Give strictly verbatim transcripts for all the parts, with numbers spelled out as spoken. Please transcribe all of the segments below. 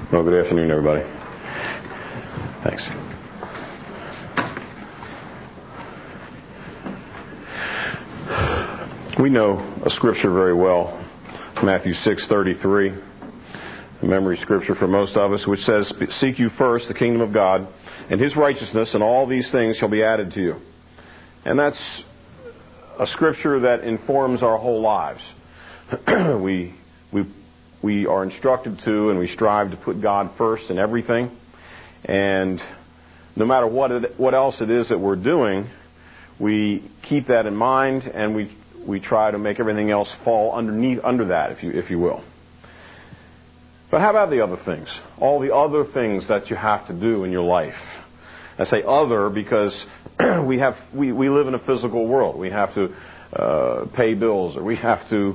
Well, good afternoon, everybody. Thanks. We know a scripture very well, Matthew six thirty-three, a memory scripture for most of us, which says, "Seek you first the kingdom of God and His righteousness, and all these things shall be added to you." And that's a scripture that informs our whole lives. we we we are instructed to, and we strive to put God first in everything. And no matter what it, what else it is that we're doing, we keep that in mind, and we we try to make everything else fall underneath under that, if you if you will. But how about the other things? All the other things that you have to do in your life. I say other because we have we, we live in a physical world. We have to uh, pay bills, or we have to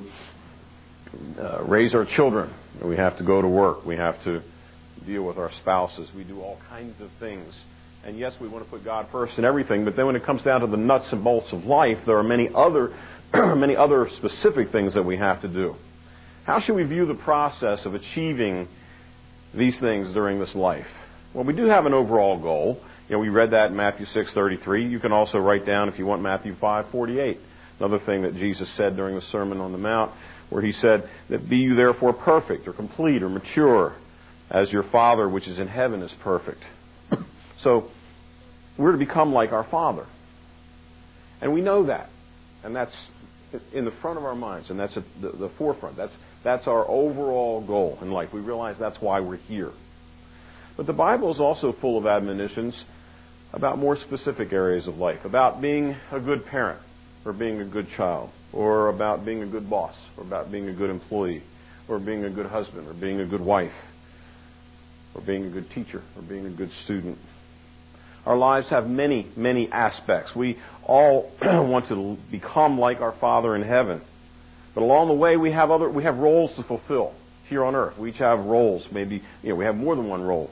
uh, raise our children, or we have to go to work. We have to deal with our spouses. We do all kinds of things. And yes, we want to put God first in everything. But then when it comes down to the nuts and bolts of life, there are many other many other specific things that we have to do. How should we view the process of achieving these things during this life? Well, we do have an overall goal. You know, we read that in Matthew six thirty-three. You can also write down, if you want, Matthew five forty-eight. Another thing that Jesus said during the Sermon on the Mount, where He said that, "Be you therefore perfect," or complete, or mature, as your Father which is in heaven is perfect. So, we're to become like our Father. And we know that. And that's in the front of our minds, and that's at the, the forefront. That's that's our overall goal in life. We realize that's why we're here. But the Bible is also full of admonitions about more specific areas of life, about being a good parent, or being a good child, or about being a good boss, or about being a good employee, or being a good husband, or being a good wife, or being a good teacher, or being a good student. Our lives have many, many aspects. We all want to become like our Father in heaven. But along the way, we have other we have roles to fulfill here on earth. We each have roles. Maybe you know we have more than one role.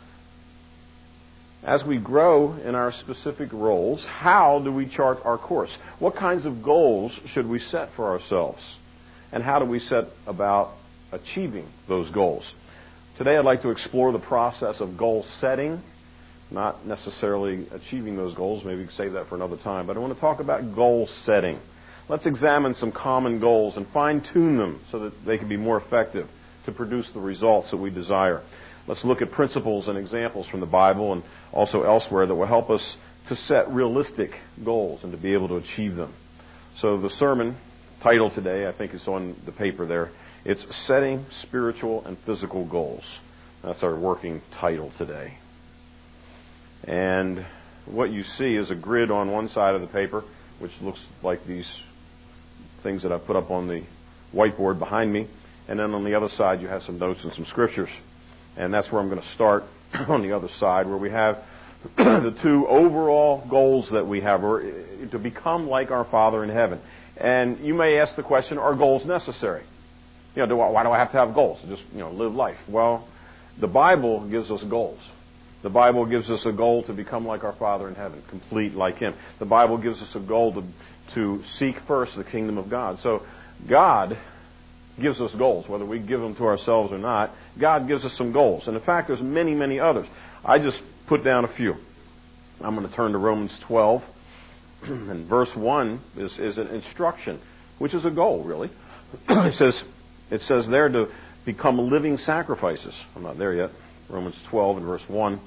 As we grow in our specific roles, how do we chart our course? What kinds of goals should we set for ourselves? And how do we set about achieving those goals? Today, I'd like to explore the process of goal setting. Not necessarily achieving those goals. Maybe we can save that for another time. But I want to talk about goal setting. Let's examine some common goals and fine-tune them so that they can be more effective to produce the results that we desire. Let's look at principles and examples from the Bible and also elsewhere that will help us to set realistic goals and to be able to achieve them. So the sermon title today, I think is on the paper there. It's Setting Spiritual and Physical Goals. That's our working title today. And what you see is a grid on one side of the paper, which looks like these things that I've put up on the whiteboard behind me. And then on the other side, you have some notes and some scriptures. And that's where I'm going to start on the other side, where we have the two overall goals that we have, or to become like our Father in heaven. And you may ask the question, are goals necessary? You know, do I, why do I have to have goals? Just, you know, live life. Well, the Bible gives us goals. The Bible gives us a goal to become like our Father in heaven, complete like Him. The Bible gives us a goal to, to seek first the kingdom of God. So God gives us goals, whether we give them to ourselves or not. God gives us some goals. And in fact, there's many, many others. I just put down a few. I'm going to turn to Romans twelve. And verse one is, is an instruction, which is a goal, really. it says it says there to become living sacrifices. I'm not there yet. Romans twelve and verse one.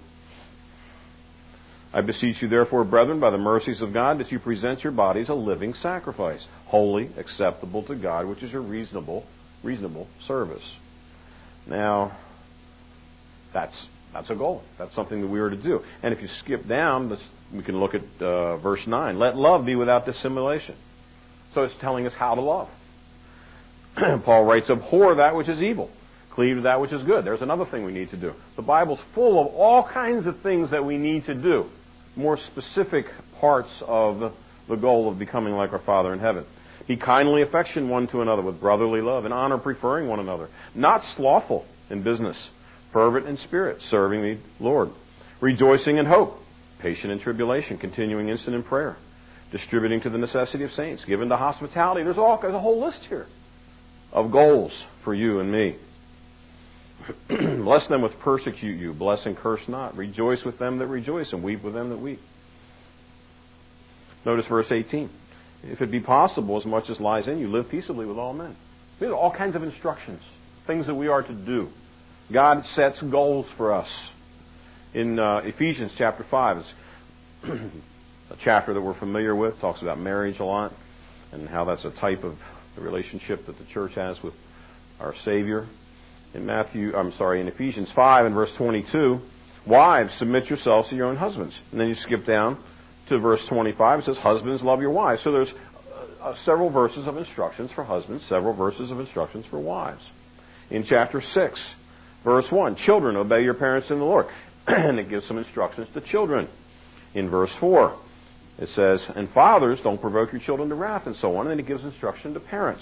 I beseech you, therefore, brethren, by the mercies of God, that you present your bodies a living sacrifice, holy, acceptable to God, which is your reasonable, reasonable service. Now, that's that's a goal. That's something that we are to do. And if you skip down, we can look at uh, verse nine. Let love be without dissimulation. So it's telling us how to love. Paul writes, abhor that which is evil. Cleave to that which is good. There's another thing we need to do. The Bible's full of all kinds of things that we need to do. More specific parts of the goal of becoming like our Father in heaven. Be kindly affection one to another with brotherly love, and honor preferring one another. Not slothful in business, fervent in spirit, serving the Lord. Rejoicing in hope, patient in tribulation, continuing instant in prayer. Distributing to the necessity of saints, given to hospitality. There's, all, there's a whole list here of goals for you and me. Bless them which persecute you. Bless and curse not. Rejoice with them that rejoice, and weep with them that weep. Notice verse eighteen. If it be possible, as much as lies in you, live peaceably with all men. These are all kinds of instructions, things that we are to do. God sets goals for us. In uh, Ephesians chapter five, it's a chapter that we're familiar with, talks about marriage a lot, and how that's a type of the relationship that the church has with our Savior. In Matthew, I'm sorry, in Ephesians five and verse twenty-two, wives, submit yourselves to your own husbands. And then you skip down to verse twenty-five. It says, husbands, love your wives. So there's uh, several verses of instructions for husbands, several verses of instructions for wives. In chapter six, verse one, children, obey your parents in the Lord. And it gives some instructions to children. In verse four, it says, and fathers, don't provoke your children to wrath, and so on. And then it gives instruction to parents.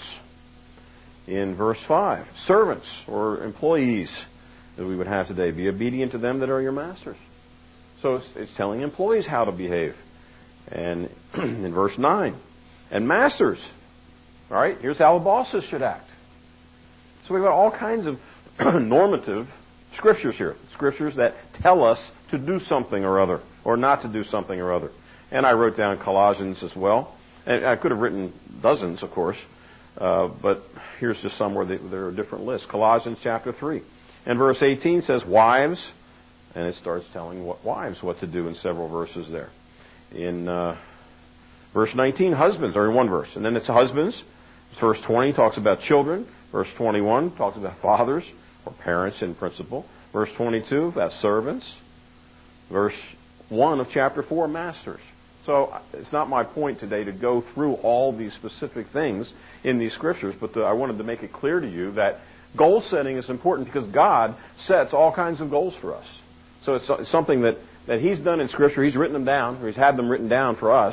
In verse five, servants or employees that we would have today, be obedient to them that are your masters. So it's, it's telling employees how to behave. And in verse nine, and masters, all right, here's how the bosses should act. So we've got all kinds of normative scriptures here, scriptures that tell us to do something or other, or not to do something or other. And I wrote down Colossians as well. And I could have written dozens, of course. Uh, but here's just some where they, there are different lists. Colossians chapter three. And verse eighteen says, wives. And it starts telling what wives what to do in several verses there. In uh, verse nineteen, husbands are in one verse. And then it's husbands. Verse twenty talks about children. Verse twenty-one talks about fathers or parents in principle. Verse twenty-two about servants. Verse one of chapter four, masters. So it's not my point today to go through all these specific things in these scriptures, but the, I wanted to make it clear to you that goal setting is important because God sets all kinds of goals for us. So it's, it's something that, that He's done in Scripture. He's written them down, or He's had them written down for us.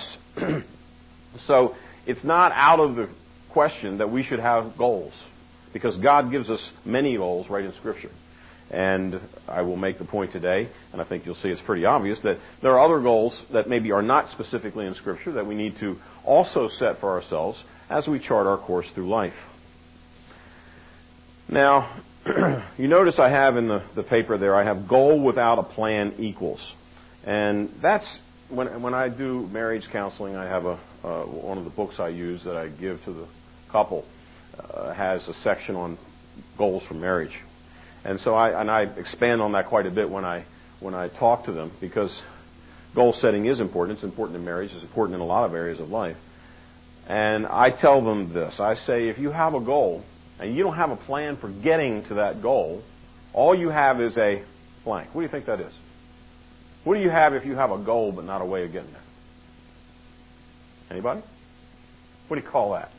So it's not out of the question that we should have goals because God gives us many goals right in Scripture. And I will make the point today, and I think you'll see it's pretty obvious, that there are other goals that maybe are not specifically in Scripture that we need to also set for ourselves as we chart our course through life. Now, you notice I have in the, the paper there, I have goal without a plan equals. And that's, when when I do marriage counseling, I have a uh, one of the books I use that I give to the couple uh, has a section on goals for marriage. And so I and I expand on that quite a bit when I when I talk to them because goal setting is important. It's important in marriage. It's important in a lot of areas of life. And I tell them this. I say, if you have a goal and you don't have a plan for getting to that goal, all you have is a blank. What do you think that is? What do you have if you have a goal but not a way of getting there? Anybody? What do you call that?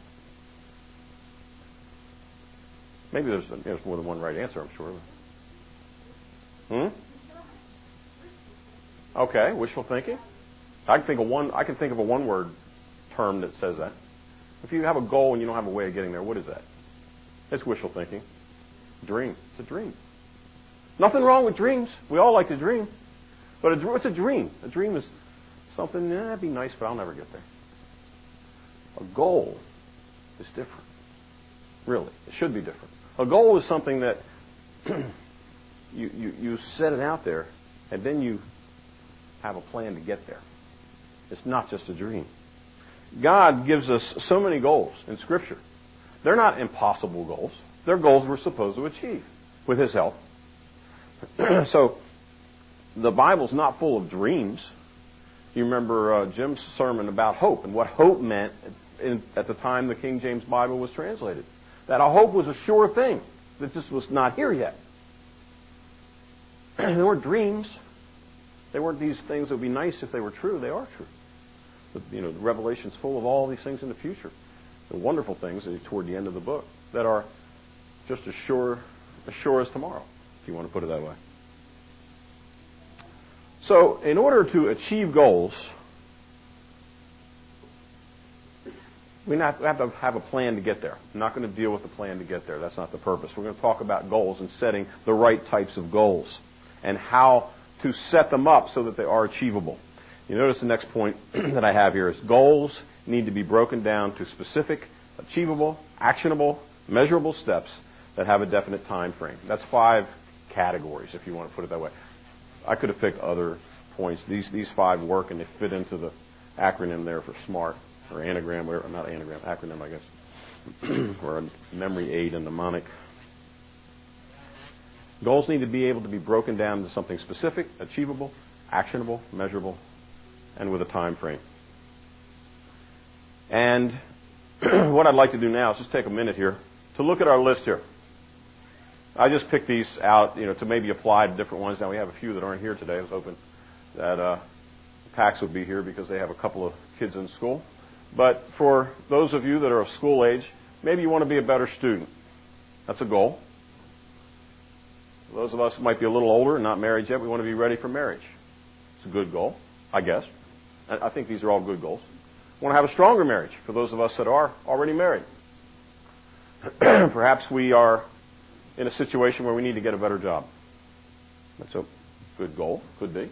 Maybe there's, there's more than one right answer, I'm sure. Hmm? Okay, wishful thinking. I can think of one. I can think of a one-word term that says that. If you have a goal and you don't have a way of getting there, what is that? It's wishful thinking. Dream. It's a dream. Nothing wrong with dreams. We all like to dream. But a, what's a dream? A dream is something, eh, that'd be nice, but I'll never get there. A goal is different. Really. It should be different. A goal is something that you, you, you set it out there, and then you have a plan to get there. It's not just a dream. God gives us so many goals in Scripture. They're not impossible goals. They're goals we're supposed to achieve with His help. So, the Bible's not full of dreams. You remember uh, Jim's sermon about hope and what hope meant in, at the time the King James Bible was translated. That a hope was a sure thing that just was not here yet. They weren't dreams. They weren't these things that would be nice if they were true. They are true. But, you know, the Revelation's full of all these things in the future. The wonderful things toward the end of the book that are just as sure, as sure as tomorrow, if you want to put it that way. So, in order to achieve goals, we have to have a plan to get there. I'm not going to deal with the plan to get there. That's not the purpose. We're going to talk about goals and setting the right types of goals and how to set them up so that they are achievable. You notice the next point that I have here is goals need to be broken down to specific, achievable, actionable, measurable steps that have a definite time frame. That's five categories, if you want to put it that way. I could have picked other points. These these five work, and they fit into the acronym there for SMART, or anagram, or not anagram, acronym, I guess, or a memory aid and mnemonic. Goals need to be able to be broken down to something specific, achievable, actionable, measurable, and with a time frame. And what I'd like to do now is just take a minute here to look at our list here. I just picked these out, you know, to maybe apply to different ones. Now, we have a few that aren't here today. I was hoping that uh, Pax would be here because they have a couple of kids in school. But for those of you that are of school age, maybe you want to be a better student. That's a goal. Those of us who might be a little older and not married yet, we want to be ready for marriage. It's a good goal, I guess. I think these are all good goals. We want to have a stronger marriage for those of us that are already married. Perhaps we are in a situation where we need to get a better job. That's a good goal, could be.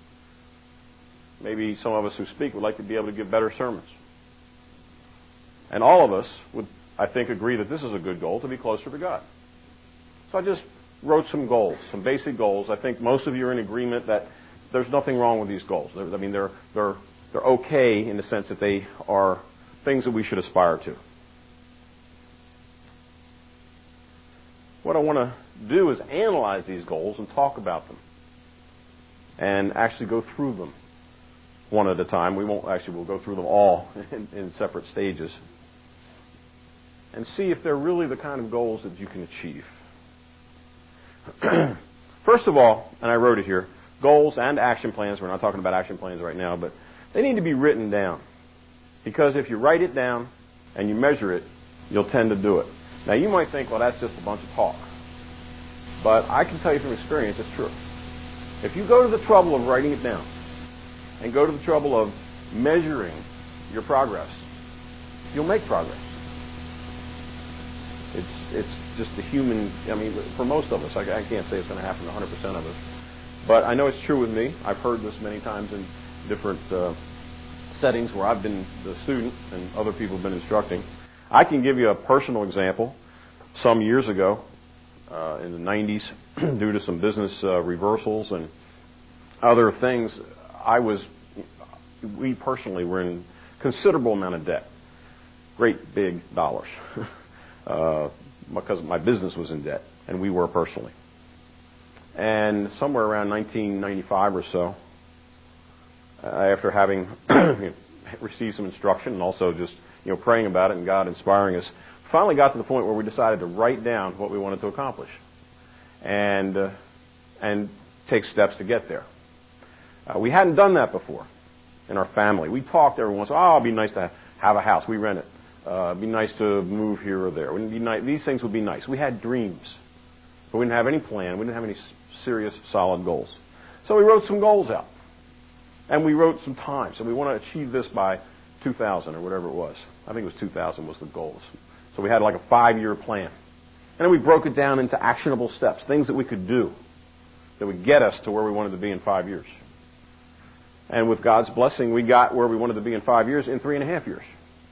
Maybe some of us who speak would like to be able to give better sermons. And all of us would, I think, agree that this is a good goal, to be closer to God. So I just wrote some goals, some basic goals. I think most of you are in agreement that there's nothing wrong with these goals. I mean, they're they're they're okay in the sense that they are things that we should aspire to. What I want to do is analyze these goals and talk about them, and actually go through them one at a time. We won't actually, we'll go through them all in, in separate stages, and see if they're really the kind of goals that you can achieve. First of all, and I wrote it here, goals and action plans. We're not talking about action plans right now, but they need to be written down. Because if you write it down and you measure it, you'll tend to do it. Now, you might think, well, that's just a bunch of talk. But I can tell you from experience, it's true. If you go to the trouble of writing it down and go to the trouble of measuring your progress, you'll make progress. It's it's just the human, I mean, for most of us, I, I can't say it's going to happen to one hundred percent of us, but I know it's true with me. I've heard this many times in different uh, settings where I've been the student and other people have been instructing. I can give you a personal example. Some years ago, uh, in the nineties, due to some business uh, reversals and other things, I was, we personally were in considerable amount of debt. Great big dollars. uh, because my business was in debt, and we were personally. And somewhere around nineteen ninety-five or so, uh, after having received some instruction and also just you know, praying about it and God inspiring us, finally got to the point where we decided to write down what we wanted to accomplish and uh, and take steps to get there. Uh, we hadn't done that before in our family. We talked every once in a while, oh, it'd be nice to have a house. We rent it. Uh, it'd be nice to move here or there. Wouldn't be nice. These things would be nice. We had dreams, but we didn't have any plan. We didn't have any serious, solid goals. So we wrote some goals out, and we wrote some times. And we want to achieve this by two thousand or whatever it was. I think it was two thousand was the goals. So we had like a five-year plan. And then we broke it down into actionable steps, things that we could do that would get us to where we wanted to be in five years. And with God's blessing, we got where we wanted to be in five years in three and a half years.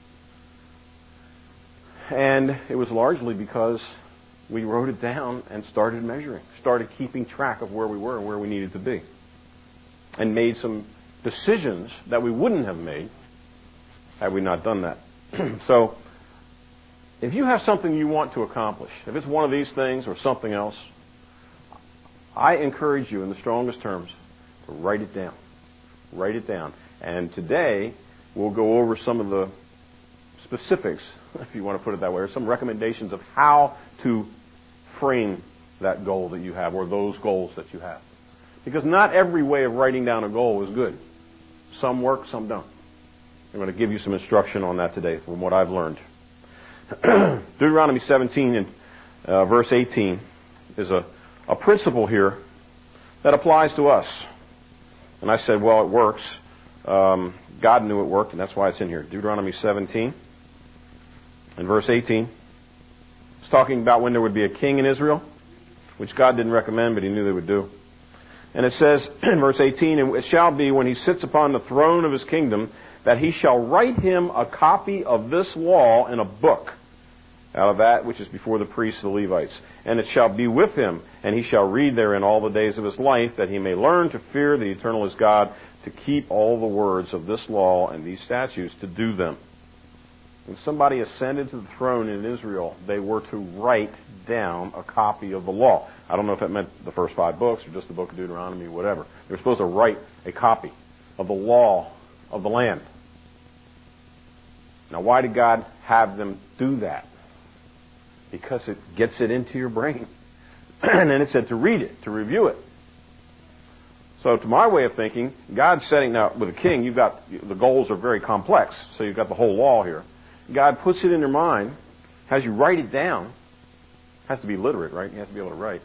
And it was largely because we wrote it down and started measuring, started keeping track of where we were and where we needed to be, and made some decisions that we wouldn't have made had we not done that. So, if you have something you want to accomplish, if it's one of these things or something else, I encourage you in the strongest terms to write it down. Write it down. And today, we'll go over some of the specifics, if you want to put it that way, or some recommendations of how to frame that goal that you have or those goals that you have. Because not every way of writing down a goal is good. Some work, some don't. I'm going to give you some instruction on that today from what I've learned. Deuteronomy seventeen and uh, verse eighteen is a, a principle here that applies to us. And I said, well, it works. Um, God knew it worked, and that's why it's in here. Deuteronomy seventeen and verse eighteen. It's talking about when there would be a king in Israel, which God didn't recommend, but He knew they would do. And it says in verse eighteen, and it shall be when he sits upon the throne of his kingdom that he shall write him a copy of this law in a book out of that which is before the priests, the Levites. And it shall be with him, and he shall read therein all the days of his life, that he may learn to fear the eternal is God, to keep all the words of this law and these statutes, to do them. When somebody ascended to the throne in Israel, they were to write down a copy of the law. I don't know if that meant the first five books or just the book of Deuteronomy, whatever. They were supposed to write a copy of the law of the land. Now, why did God have them do that? Because it gets it into your brain. And then it said to read it, to review it. So to my way of thinking, God's setting, now with a king, you've got, the goals are very complex, so you've got the whole law here. God puts it in your mind, has you write it down. Has to be literate, right? You have to be able to write.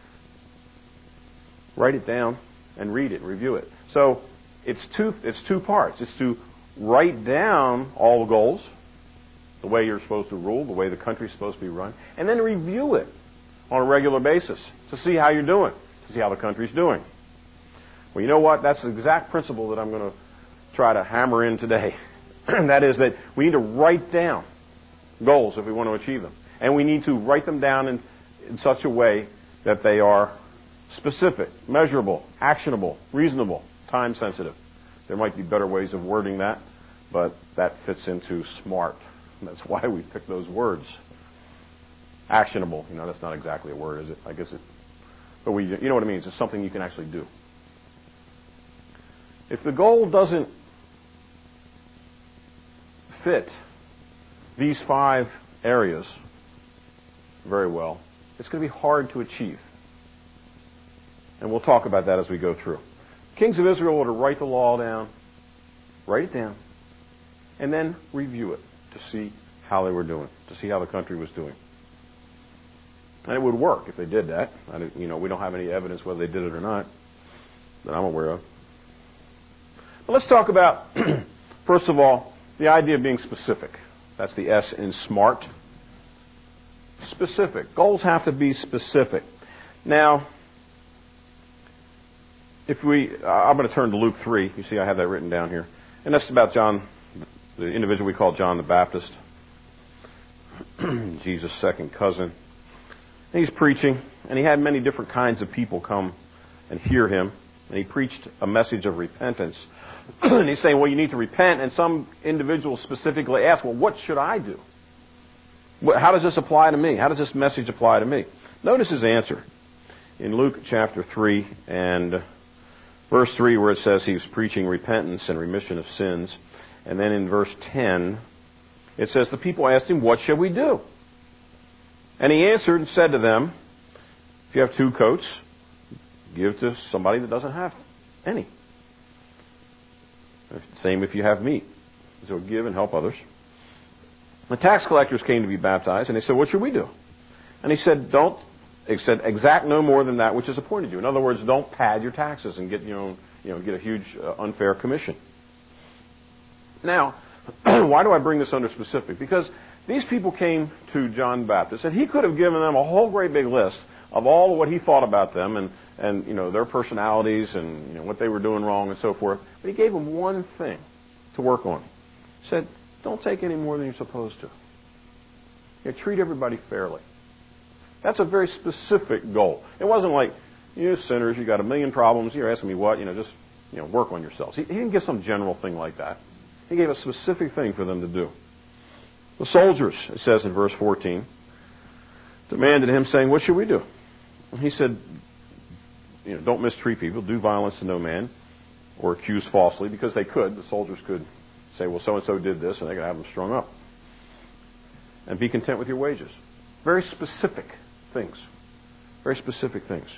Write it down and read it, review it. So it's two, it's two parts. It's to write down all the goals, the way you're supposed to rule, the way the country's supposed to be run, and then review it on a regular basis to see how you're doing, to see how the country's doing. Well, you know what? That's the exact principle that I'm going to try to hammer in today. That is that we need to write down goals if we want to achieve them. And we need to write them down in, in such a way that they are specific, measurable, actionable, reasonable, time sensitive. There might be better ways of wording that, but that fits into SMART. That's why we pick those words. Actionable, you know, that's not exactly a word, is it? I guess it, but we, you know what it means. It's something you can actually do. If the goal doesn't fit these five areas very well, it's going to be hard to achieve. And we'll talk about that as we go through. Kings of Israel were to write the law down, write it down, and then review it to see how they were doing, to see how the country was doing. And it would work if they did that. I, you know, we don't have any evidence whether they did it or not that I'm aware of. But let's talk about, first of all, the idea of being specific. That's the S in SMART. Specific. Goals have to be specific. Now, if we, I'm going to turn to Luke three. You see I have that written down here. And that's about John, the individual we call John the Baptist, Jesus' second cousin. And he's preaching, and he had many different kinds of people come and hear him. And he preached a message of repentance. And he's saying, well, you need to repent. And some individuals specifically ask, well, what should I do? How does this apply to me? How does this message apply to me? Notice his answer in Luke chapter three and verse three, where it says he was preaching repentance and remission of sins. And then in verse ten, it says the people asked him, what shall we do? And he answered and said to them, if you have two coats, give to somebody that doesn't have any. Same if you have meat. So give and help others. The tax collectors came to be baptized, and they said, what should we do? And he said, don't, he said, exact no more than that which is appointed you. In other words, don't pad your taxes and get, you know, you know, get a huge uh, unfair commission. Now, why do I bring this under specific? Because these people came to John the Baptist, and he could have given them a whole great big list of all of what he thought about them and, and you know, their personalities and you know, what they were doing wrong and so forth. But he gave them one thing to work on. He said, don't take any more than you're supposed to. You know, treat everybody fairly. That's a very specific goal. It wasn't like, you sinners, you got a million problems, you're asking me what, you know, just you know, work on yourselves. He, he didn't give some general thing like that. He gave a specific thing for them to do. The soldiers, it says in verse fourteen, demanded him, saying, what should we do? And he said, you know, don't mistreat people, do violence to no man, or accuse falsely, because they could. The soldiers could say, well, so-and-so did this, and they're going to have them strung up. And be content with your wages. Very specific things. Very specific things.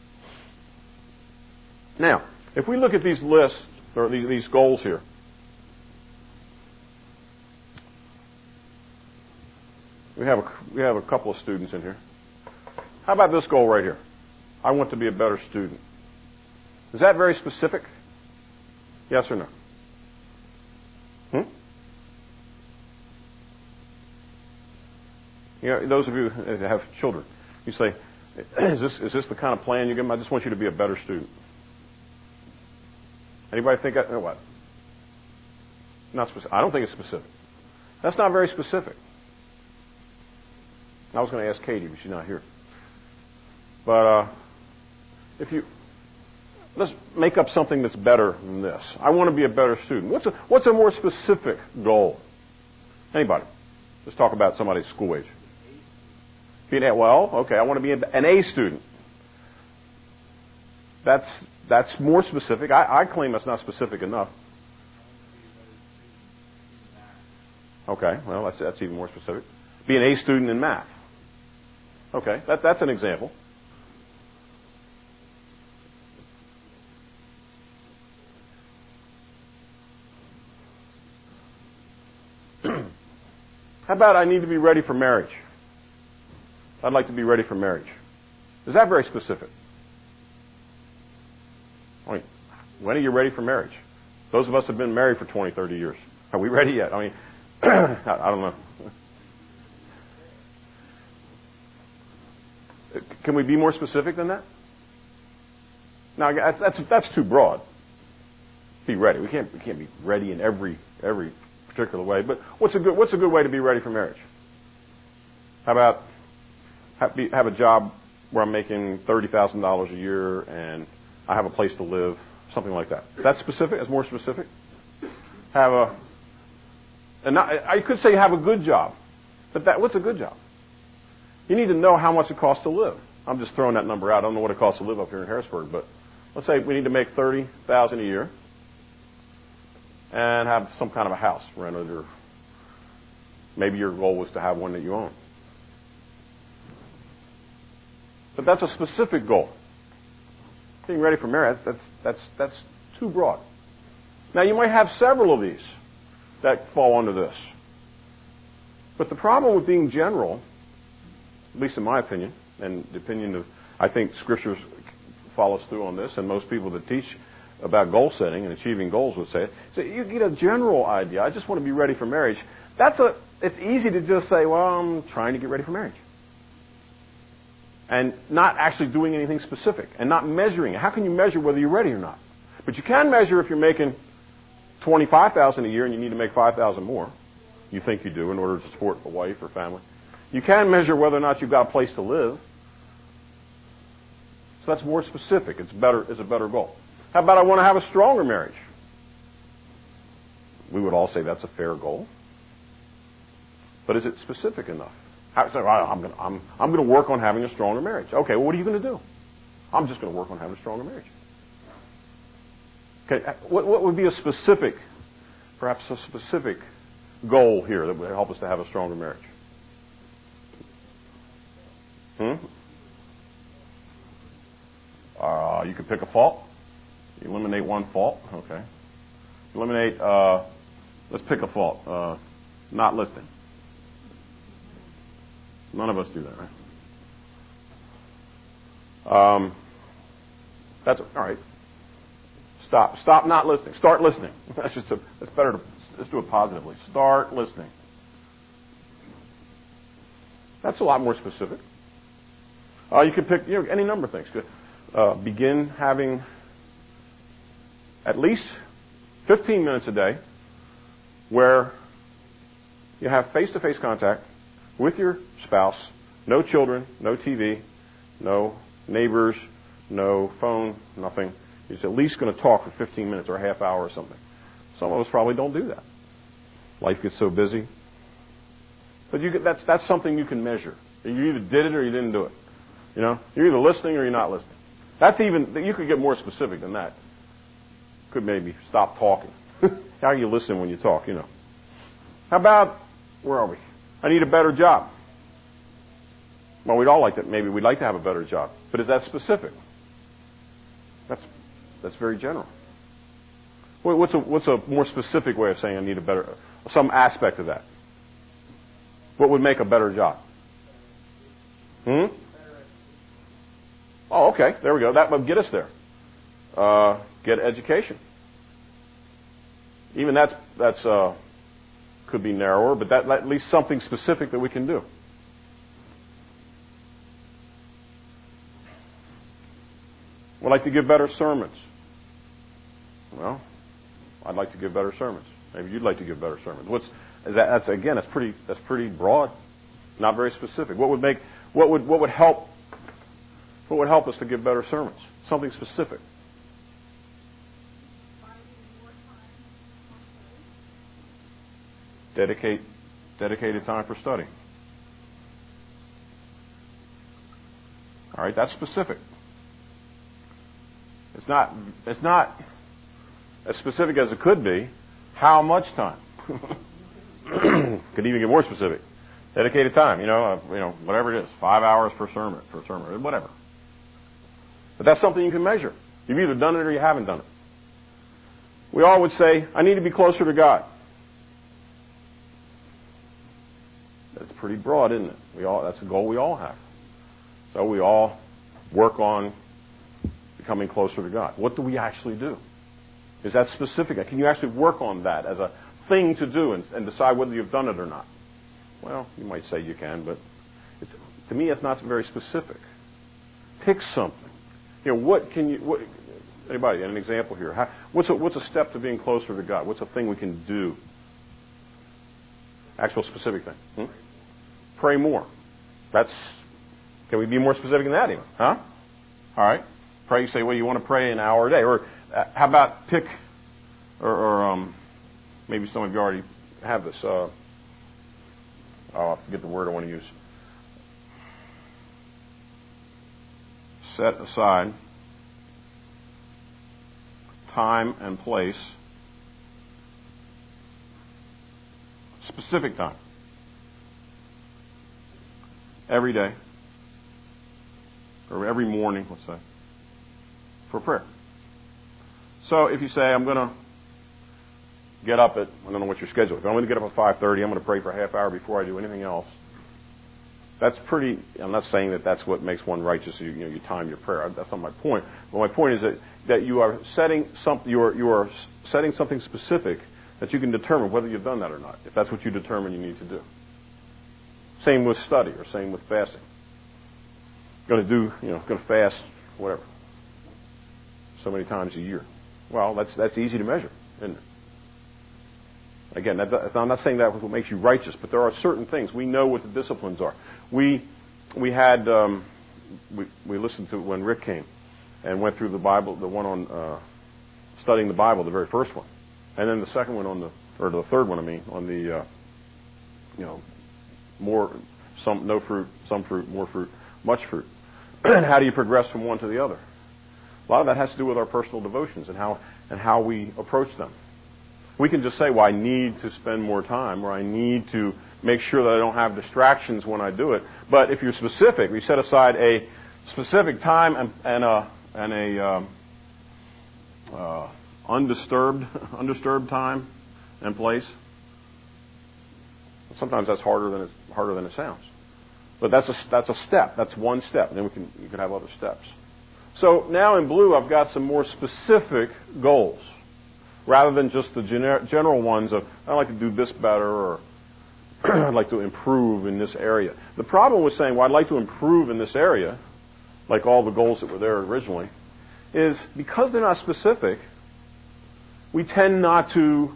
Now, if we look at these lists, or these, these goals here, we have, a, we have a couple of students in here. How about this goal right here? I want to be a better student. Is that very specific? Yes or no? Hmm? You know, those of you who have children, you say, is this, is this the kind of plan you give them? I just want you to be a better student. Anybody think that? No, what? Not specific. I don't think it's specific. That's not very specific. I was going to ask Katie, but she's not here. But uh, if you let's make up something that's better than this. I want to be a better student. What's a what's a more specific goal? Anybody? Let's talk about somebody's school age. Being a well, okay. I want to be an A student. That's that's more specific. I, I claim that's not specific enough. Okay, well that's that's even more specific. Be an A student in math. Okay, that that's an example. How about I need to be ready for marriage? I'd like to be ready for marriage. Is that very specific? I mean, when are you ready for marriage? Those of us have been married for twenty, thirty years. Are we ready yet? I mean, I don't know. Can we be more specific than that? Now, that's that's too broad. Be ready. We can't we can't be ready in every every particular way. But what's a good what's a good way to be ready for marriage? How about have, be, have a job where I'm making thirty thousand dollars a year and I have a place to live, something like that. That's specific. That's more specific. Have a and not, I could say have a good job, but that what's a good job? You need to know how much it costs to live. I'm just throwing that number out. I don't know what it costs to live up here in Harrisburg, but let's say we need to make thirty thousand dollars a year and have some kind of a house rented, or maybe your goal was to have one that you own. But that's a specific goal. Being ready for marriage, that's that's that's too broad. Now you might have several of these that fall under this. But the problem with being general, at least in my opinion, and the opinion of, I think Scripture follows through on this, and most people that teach about goal setting and achieving goals would say it. So you get a general idea. I just want to be ready for marriage. That's a. It's easy to just say, well, I'm trying to get ready for marriage, and not actually doing anything specific and not measuring it. How can you measure whether you're ready or not? But you can measure if you're making twenty-five thousand dollars a year and you need to make five thousand dollars more. You think you do in order to support a wife or family. You can measure whether or not you've got a place to live. So that's more specific. It's better. It's a better goal. How about I want to have a stronger marriage? We would all say that's a fair goal. But is it specific enough? How, so I'm going I'm, I'm going to work on having a stronger marriage. Okay, well, what are you going to do? I'm just going to work on having a stronger marriage. Okay, what, what would be a specific, perhaps a specific goal here that would help us to have a stronger marriage? Hmm? Uh, you could pick a fault. Eliminate one fault. Okay. Eliminate, uh, let's pick a fault. Uh, not listening. None of us do that, right? Um, that's, all right. Stop. Stop not listening. Start listening. That's just a, that's better to, let's do it positively. Start listening. That's a lot more specific. Uh, you could pick, you know, any number of things. Uh, begin having at least fifteen minutes a day where you have face-to-face contact with your spouse, no children, no T V, no neighbors, no phone, nothing. You're at least going to talk for fifteen minutes or a half hour or something. Some of us probably don't do that. Life gets so busy. But you get, that's, that's something you can measure. You either did it or you didn't do it. You know, you're either listening or you're not listening. That's even, you could get more specific than that. Could maybe stop talking. How are you listening when you talk, you know? How about, where are we? I need a better job. Well, we'd all like that. Maybe we'd like to have a better job. But is that specific? That's that's very general. What's a, what's a more specific way of saying I need a better, some aspect of that? What would make a better job? Hmm? Oh, okay. There we go. That would get us there. Uh, get education. Even that's that's uh, could be narrower, but that at least something specific that we can do. Would like to give better sermons. Well, I'd like to give better sermons. Maybe you'd like to give better sermons. What's is that? That's again, that's pretty. That's pretty broad. Not very specific. What would make, what would, what would help, what would help us to give better sermons? Something specific. Dedicate, dedicated time for study. All right, that's specific. It's not, it's not as specific as it could be. How much time? Could even get more specific. Dedicated time, you know, uh, you know, whatever it is, five hours per sermon, per sermon, whatever. But that's something you can measure. You've either done it or you haven't done it. We all would say, I need to be closer to God. That's pretty broad, isn't it? We all, that's a goal we all have. So we all work on becoming closer to God. What do we actually do? Is that specific? Can you actually work on that as a thing to do and, and decide whether you've done it or not? Well, you might say you can, but it's, to me, it's not very specific. Pick something. You know, what can you? What, anybody? An example here? How, what's a, what's a step to being closer to God? What's a thing we can do? Actual specific thing. Hmm? Pray more. That's. Can we be more specific than that even? Huh? All right. Pray. You say, well, you want to pray an hour a day, or uh, how about pick, or, or um, maybe some of you already have this. Uh, oh, I forget the word I want to use. Set aside time and place, specific time, every day, or every morning, let's say, for prayer. So if you say, I'm going to get up at, I don't know what your schedule is, but I'm going to get up at five thirty, I'm going to pray for a half hour before I do anything else. That's pretty, I'm not saying that that's what makes one righteous, you, you know, you time your prayer. That's not my point. But my point is that, that you are setting something, you are, you are setting something specific that you can determine whether you've done that or not, if that's what you determine you need to do. Same with study, or same with fasting. Going to do, you know, going to fast, whatever, so many times a year. Well, that's that's easy to measure, isn't it? Again, that, I'm not saying that what makes you righteous, but there are certain things. We know what the disciplines are. We we had um, we we listened to when Rick came and went through the Bible, the one on uh, studying the Bible, the very first one, and then the second one on the or the third one, I mean, on the uh, you know more some no fruit, some fruit, more fruit, much fruit. And how do you progress from one to the other? A lot of that has to do with our personal devotions and how and how we approach them. We can just say, well, I need to spend more time, or I need to make sure that I don't have distractions when I do it. But if you're specific, we set aside a specific time and, and a, and a um, uh, undisturbed, undisturbed time and place. Sometimes that's harder than it's harder than it sounds. But that's a that's a step. That's one step. And then we can you can have other steps. So now in blue, I've got some more specific goals, rather than just the gener- general ones of, I'd like to do this better, or I'd like to improve in this area. The problem with saying, well, I'd like to improve in this area, like all the goals that were there originally, is because they're not specific, we tend not to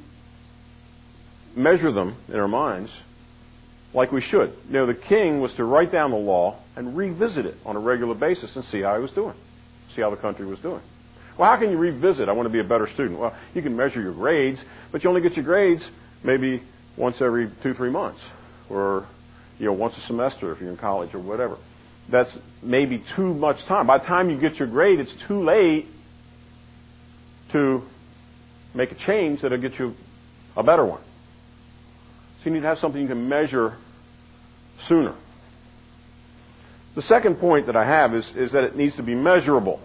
measure them in our minds like we should. You know, the king was to write down the law and revisit it on a regular basis and see how he was doing, see how the country was doing. Well, how can you revisit? I want to be a better student. Well, you can measure your grades, but you only get your grades maybe once every two, three months, or you know, once a semester if you're in college or whatever. That's maybe too much time. By the time you get your grade, it's too late to make a change that'll get you a better one. So you need to have something you can measure sooner. The second point that I have is, is that it needs to be measurable.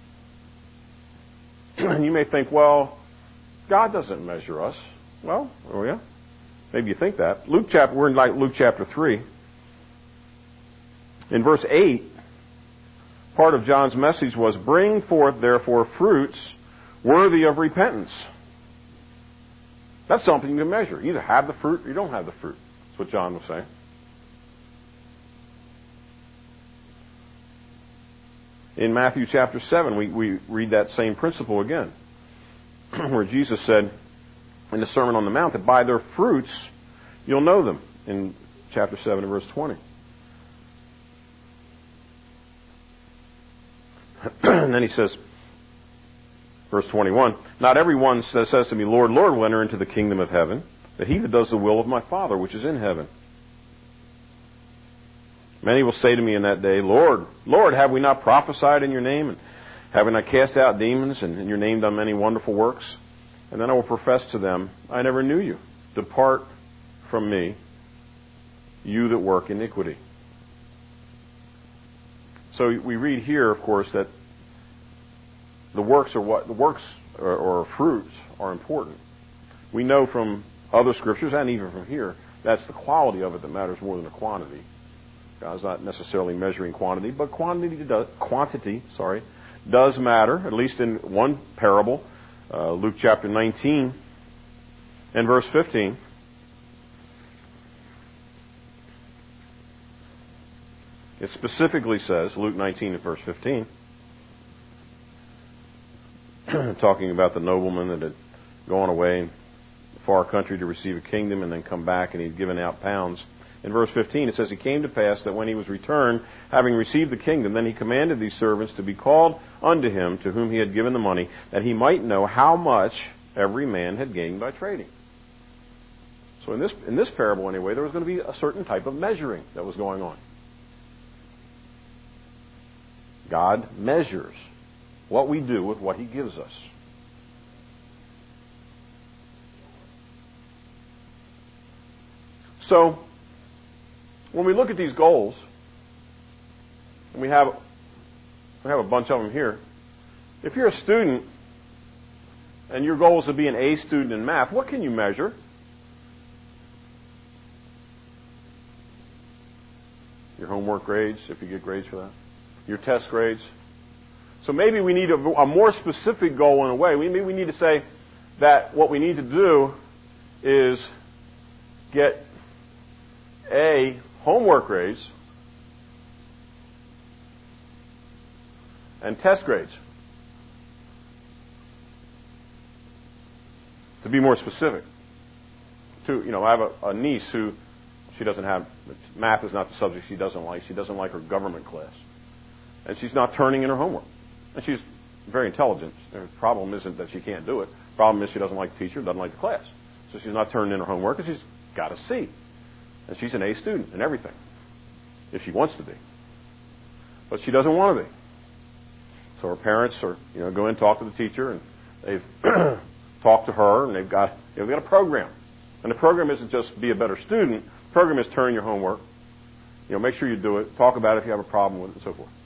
And you may think, well, God doesn't measure us. Well, oh yeah, maybe you think that. Luke chapter, we're in like Luke chapter three. In verse eight, part of John's message was, "Bring forth therefore fruits worthy of repentance." That's something you can measure. You either have the fruit or you don't have the fruit. That's what John was saying. In Matthew chapter seven, we, we read that same principle again, where Jesus said in the Sermon on the Mount that by their fruits you'll know them. In chapter seven and verse twenty. And then he says, verse twenty-one, not everyone that says to me, Lord, Lord, will enter into the kingdom of heaven, but he that does the will of my Father which is in heaven. Many will say to me in that day, Lord, Lord, have we not prophesied in your name, and have we not cast out demons, and in your name done many wonderful works? And then I will profess to them, I never knew you. Depart from me, you that work iniquity. So we read here, of course, that the works are what the works or, or fruits are important. We know from other scriptures and even from here that's the quality of it that matters more than the quantity. God's not necessarily measuring quantity, but quantity does, quantity, sorry, does matter. At least in one parable, uh, Luke chapter nineteen and verse fifteen. It specifically says, Luke nineteen and verse fifteen, talking about the nobleman that had gone away in a far country to receive a kingdom and then come back and he'd given out pounds. In verse fifteen, it says, it came to pass that when he was returned, having received the kingdom, then he commanded these servants to be called unto him to whom he had given the money, that he might know how much every man had gained by trading. So in this, in this parable anyway, there was going to be a certain type of measuring that was going on. God measures what we do with what he gives us. So, when we look at these goals, and we have, we have a bunch of them here, if you're a student and your goal is to be an A student in math, what can you measure? Your homework grades, if you get grades for that. Your test grades. So maybe we need a, a more specific goal in a way. We, maybe we need to say that what we need to do is get A, homework grades, and test grades. To be more specific. To, you know, I have a, a niece who, she doesn't have, math is not the subject she doesn't like. She doesn't like her government class. And she's not turning in her homework. And she's very intelligent. The problem isn't that she can't do it. The problem is she doesn't like the teacher, doesn't like the class. So she's not turning in her homework, and she's got a C. And she's an A student in everything, if she wants to be. But she doesn't want to be. So her parents are, you know, go in and talk to the teacher, and they've talked to her, and they've got, they've got a program. And the program isn't just be a better student. The program is turn your homework. You know, make sure you do it. Talk about it if you have a problem with it, and so forth.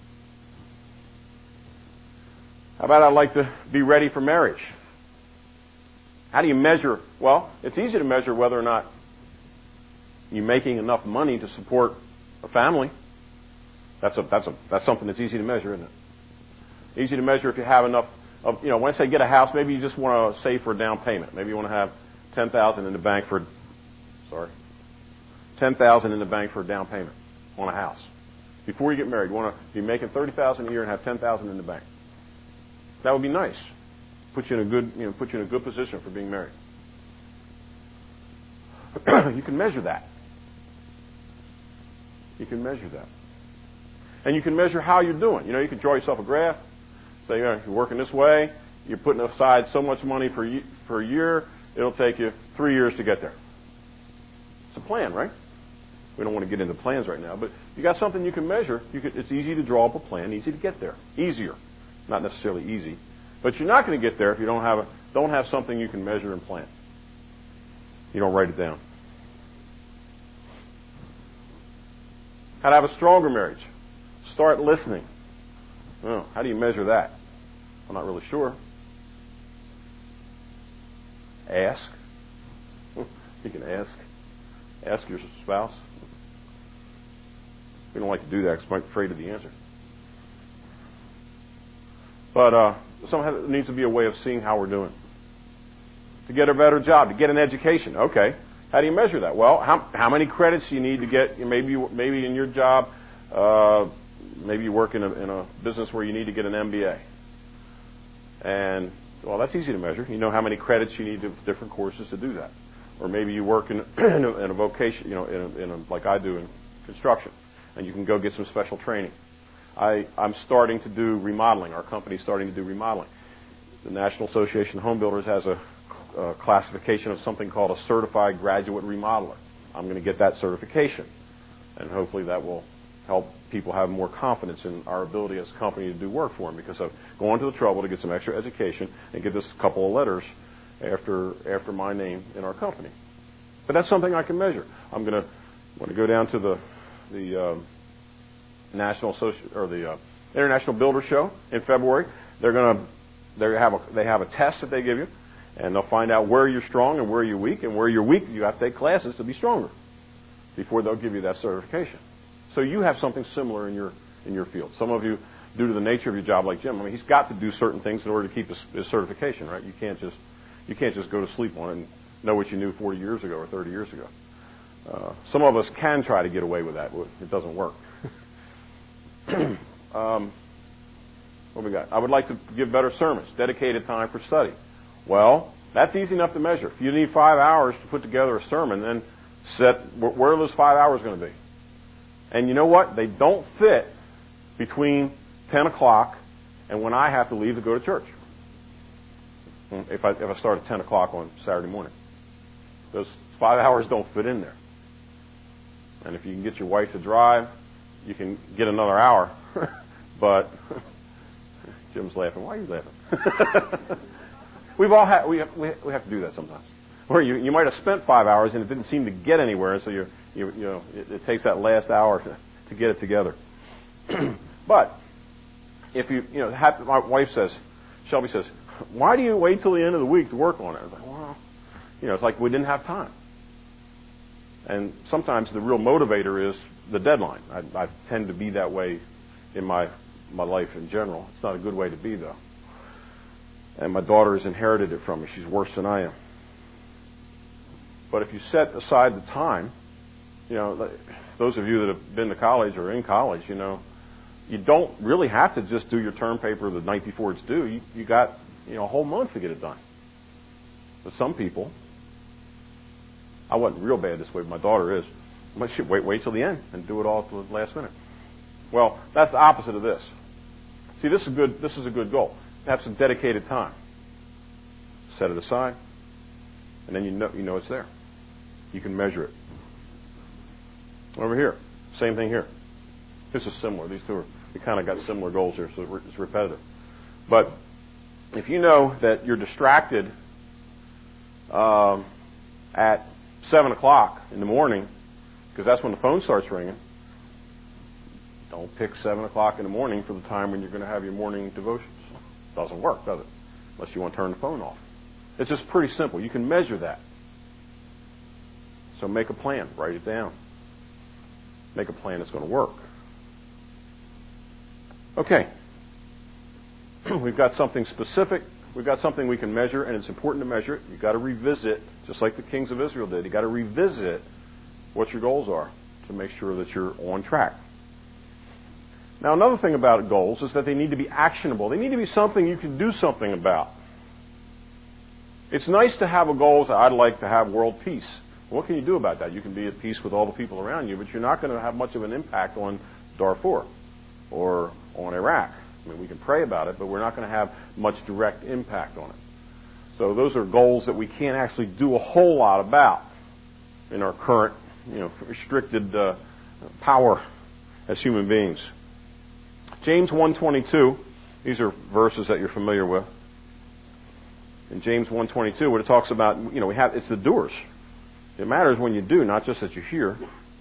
How about I'd like to be ready for marriage? How do you measure? Well, it's easy to measure whether or not you're making enough money to support a family. That's a that's a that's something that's easy to measure, isn't it? Easy to measure if you have enough of, you know, when I say get a house, maybe you just want to save for a down payment. Maybe you want to have ten thousand in the bank for sorry. ten thousand in the bank for a down payment on a house. Before you get married, you want to be making thirty thousand a year and have ten thousand in the bank. That would be nice. Put you in a good, you know, put you in a good position for being married. You can measure that. You can measure that. And you can measure how you're doing. You know, you can draw yourself a graph. Say, you know, you're working this way. You're putting aside so much money for for a year. It'll take you three years to get there. It's a plan, right? We don't want to get into plans right now, but you got something you can measure. You could, it's easy to draw up a plan, easy to get there, easier. Not necessarily easy, but you're not going to get there if you don't have a, don't have something you can measure and plan. You don't write it down. How to have a stronger marriage? Start listening. Oh, how do you measure that? I'm not really sure. Ask. You can ask. Ask your spouse. We don't like to do that because we're afraid of the answer. But uh, somehow there needs to be a way of seeing how we're doing. To get a better job, to get an education. Okay. How do you measure that? Well, how how many credits do you need to get? Maybe maybe in your job, uh, maybe you work in a, in a business where you need to get an M B A. And, well, that's easy to measure. You know how many credits you need to different courses to do that. or maybe you work in, in, a, in a vocation, you know, in, a, in a, like I do in construction, and you can go get some special training. I, I'm starting to do remodeling. Our company's starting to do remodeling. The National Association of Home Builders has a, a classification of something called a certified graduate remodeler. I'm going to get that certification, and hopefully that will help people have more confidence in our ability as a company to do work for them, because I've gone to the trouble to get some extra education and get this couple of letters after after my name in our company. But that's something I can measure. I'm going to when I go down to the the um, National Associ- or the uh, International Builder Show in February. They're going to they have a they have a test that they give you, and they'll find out where you're strong and where you're weak, and where you're weak you have to take classes to be stronger before they'll give you that certification. So you have something similar in your in your field. Some of you, due to the nature of your job, like Jim, I mean, he's got to do certain things in order to keep his, his certification, right? You can't just you can't just go to sleep on it and know what you knew forty years ago or thirty years ago. Uh, some of us can try to get away with that. It doesn't work. um, what we got? I would like to give better sermons, dedicated time for study. Well, that's easy enough to measure. If you need five hours to put together a sermon, then set where are those five hours going to be? And you know what? They don't fit between ten o'clock and when I have to leave to go to church. If I, if I start at ten o'clock on Saturday morning. Those five hours don't fit in there. And if you can get your wife to drive, you can get another hour. But Jim's laughing. Why are you laughing? We've all had, we have, we have to do that sometimes. Or you, you might have spent five hours and it didn't seem to get anywhere, and so you you you know it, it takes that last hour to, to get it together. But if you you know have, my wife says, Shelby says, why do you wait till the end of the week to work on it? I was like, well, you know, it's like we didn't have time. And sometimes the real motivator is the deadline. I, I tend to be that way in my my life in general. It's not a good way to be, though. And my daughter has inherited it from me. She's worse than I am. But if you set aside the time, you know, those of you that have been to college or in college, you know, you don't really have to just do your term paper the night before it's due. You, you got, you know, a whole month to get it done. But some people, I wasn't real bad this way, but my daughter is. But she wait, wait till the end and do it all at the last minute. Well, that's the opposite of this. See, this is a good. This is a good goal. Have some dedicated time. Set it aside, and then you know you know it's there. You can measure it. Over here, same thing here. This is similar. These two are, we kind of got similar goals here, so it's repetitive. But if you know that you're distracted um, at seven o'clock in the morning, because that's when the phone starts ringing, don't pick seven o'clock in the morning for the time when you're going to have your morning devotions. Doesn't work, does it? Unless you want to turn the phone off. It's just pretty simple. You can measure that. So make a plan. Write it down. Make a plan that's going to work. Okay. We've got something specific. We've got something we can measure, and it's important to measure it. You've got to revisit, just like the kings of Israel did. You've got to revisit what your goals are to make sure that you're on track. Now, another thing about goals is that they need to be actionable. They need to be something you can do something about. It's nice to have a goal that I'd like to have world peace. What can you do about that? You can be at peace with all the people around you, but you're not going to have much of an impact on Darfur or on Iraq. I mean, we can pray about it, but we're not going to have much direct impact on it. So those are goals that we can't actually do a whole lot about in our current, you know, restricted uh, power as human beings. James one twenty-two, these are verses that you're familiar with. In James one twenty-two, where it talks about, you know, we have it's the doers. It matters when you do, not just that you hear.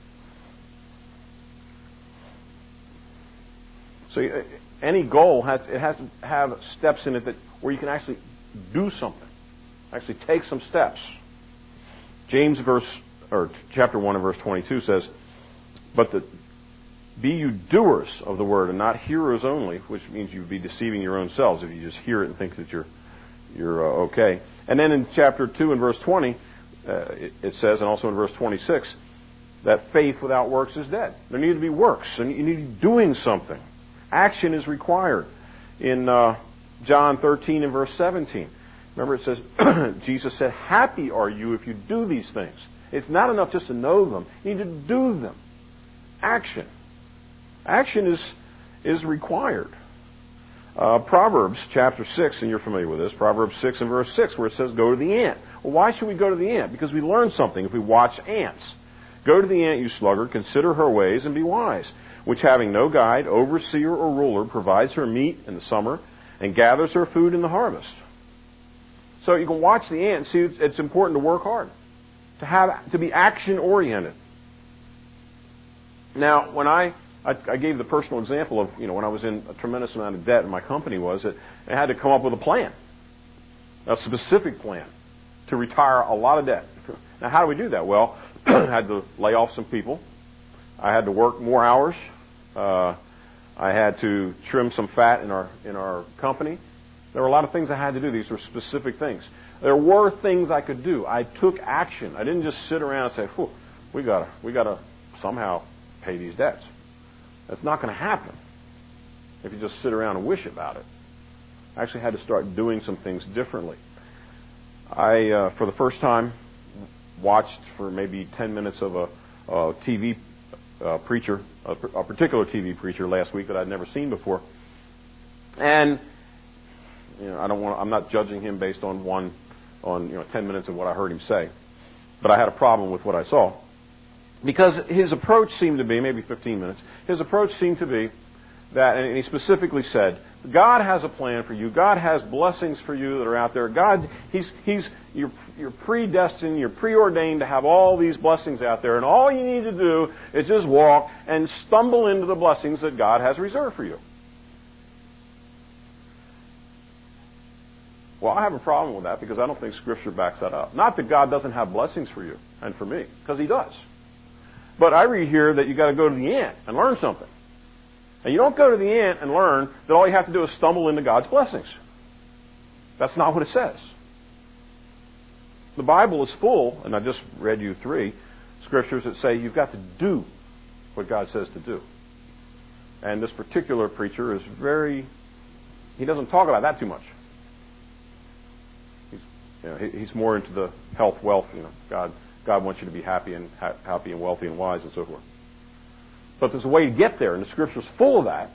So any goal has it has to have steps in it that where you can actually do something, actually take some steps. James verse or chapter one and verse twenty-two says, "But the be you doers of the word and not hearers only," which means you'd be deceiving your own selves if you just hear it and think that you're you're uh, okay. And then in chapter two and verse twenty, uh, it, it says, and also in verse twenty-six, that faith without works is dead. There need to be works, and you need to be doing something. Action is required. In uh, John thirteen and verse seventeen, Remember it says, Jesus said, happy are you if you do these things. It's not enough just to know them. You need to do them. Action. Action is, is required. Uh, Proverbs chapter six, and you're familiar with this, Proverbs six and verse six, where it says, go to the ant. Well, why should we go to the ant? Because we learn something if we watch ants. Go to the ant, you sluggard, consider her ways and be wise, which having no guide, overseer, or ruler, provides her meat in the summer and gathers her food in the harvest. So you can watch the ant and see it's important to work hard, to have to be action-oriented. Now, when I, I I gave the personal example of, you know, when I was in a tremendous amount of debt and my company was, that I had to come up with a plan, a specific plan to retire a lot of debt. Now, how do we do that? Well, I had to lay off some people. I had to work more hours. Uh, I had to trim some fat in our in our company. There were a lot of things I had to do. These were specific things. There were things I could do. I took action. I didn't just sit around and say, "Whew, we gotta we gotta somehow pay these debts." That's not going to happen if you just sit around and wish about it. I actually had to start doing some things differently. I, uh, for the first time, watched for maybe ten minutes of a, a T V uh, preacher, a, a particular T V preacher last week that I'd never seen before. And you know, I don't want. I'm not judging him based on one, on you know, ten minutes of what I heard him say. But I had a problem with what I saw because his approach seemed to be maybe fifteen minutes. His approach seemed to be that, and he specifically said, God has a plan for you. God has blessings for you that are out there. God, He's He's you're you're predestined, you're preordained to have all these blessings out there, and all you need to do is just walk and stumble into the blessings that God has reserved for you. Well, I have a problem with that because I don't think Scripture backs that up. Not that God doesn't have blessings for you and for me, because He does. But I read here that you got to go to the ant and learn something. And you don't go to the ant and learn that all you have to do is stumble into God's blessings. That's not what it says. The Bible is full, and I just read you three scriptures that say you've got to do what God says to do. And this particular preacher is very, he doesn't talk about that too much. He's, you know, he, he's more into the health, wealth, you know, God, God wants you to be happy and ha- happy and wealthy and wise and so forth. But there's a way to get there, and the Scripture's full of that.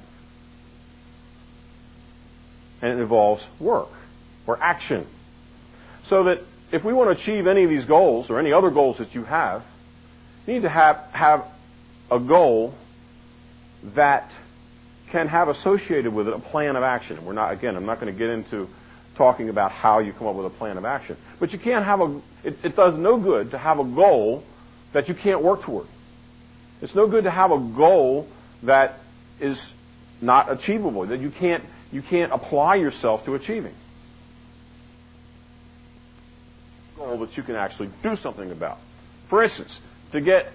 And it involves work or action. So that if we want to achieve any of these goals or any other goals that you have, you need to have, have a goal that can have associated with it a plan of action. And we're not, again, I'm not going to get into talking about how you come up with a plan of action. But you can't have a, it, it does no good to have a goal that you can't work toward. It's no good to have a goal that is not achievable, that you can't you can't apply yourself to achieving. A goal that you can actually do something about. For instance, to get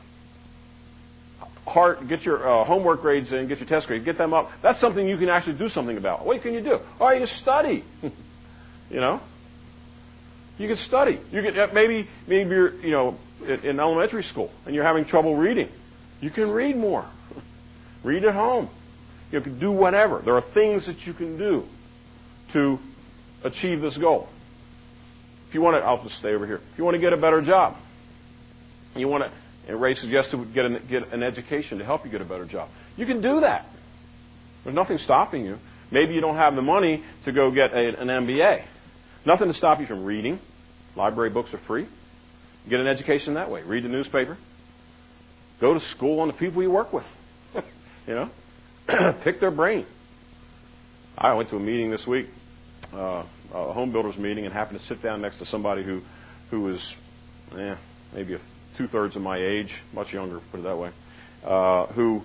hard, get your uh, homework grades in, get your test grades, get them up. That's something you can actually do something about. What can you do? Oh, you can study. You know, you can study. You can maybe maybe you're you know in elementary school and you're having trouble reading. You can read more. Read at home. You can do whatever. There are things that you can do to achieve this goal. If you want to, I'll just stay over here. If you want to get a better job, you want to, and Ray suggested get an, get an education to help you get a better job. You can do that. There's nothing stopping you. Maybe you don't have the money to go get a, an M B A. Nothing to stop you from reading. Library books are free. Get an education that way. Read the newspaper. Go to school on the people you work with. You know, pick their brain. I went to a meeting this week, uh, a home builders meeting, and happened to sit down next to somebody who, who was, eh, maybe two thirds of my age, much younger, put it that way. Uh, who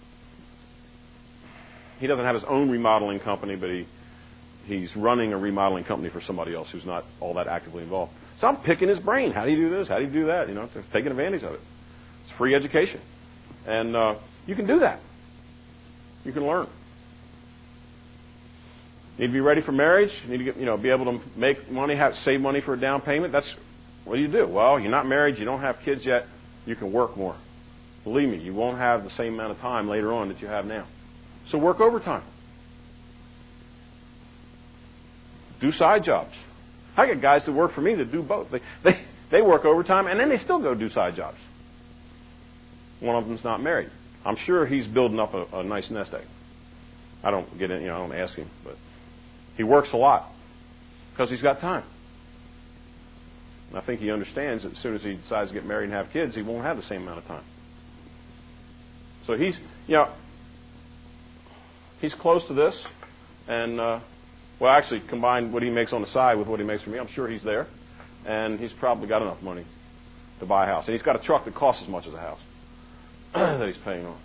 he doesn't have his own remodeling company, but he he's running a remodeling company for somebody else who's not all that actively involved. So I'm picking his brain. How do you do this? How do you do that? You know, taking advantage of it. It's free education. And uh, you can do that. You can learn. You need to be ready for marriage. You need to get, you know, be able to make money, have, save money for a down payment. That's what do you do? Well, you're not married. You don't have kids yet. You can work more. Believe me, you won't have the same amount of time later on that you have now. So work overtime. Do side jobs. I get guys that work for me that do both. They, they, they work overtime, and then they still go do side jobs. One of them's not married. I'm sure he's building up a, a nice nest egg. I don't get in, you know, I don't ask him, but he works a lot because he's got time. And I think he understands that as soon as he decides to get married and have kids, he won't have the same amount of time. So he's, you know, he's close to this, and uh, well, actually, combine what he makes on the side with what he makes for me, I'm sure he's there, and he's probably got enough money to buy a house, and he's got a truck that costs as much as a house that he's paying on.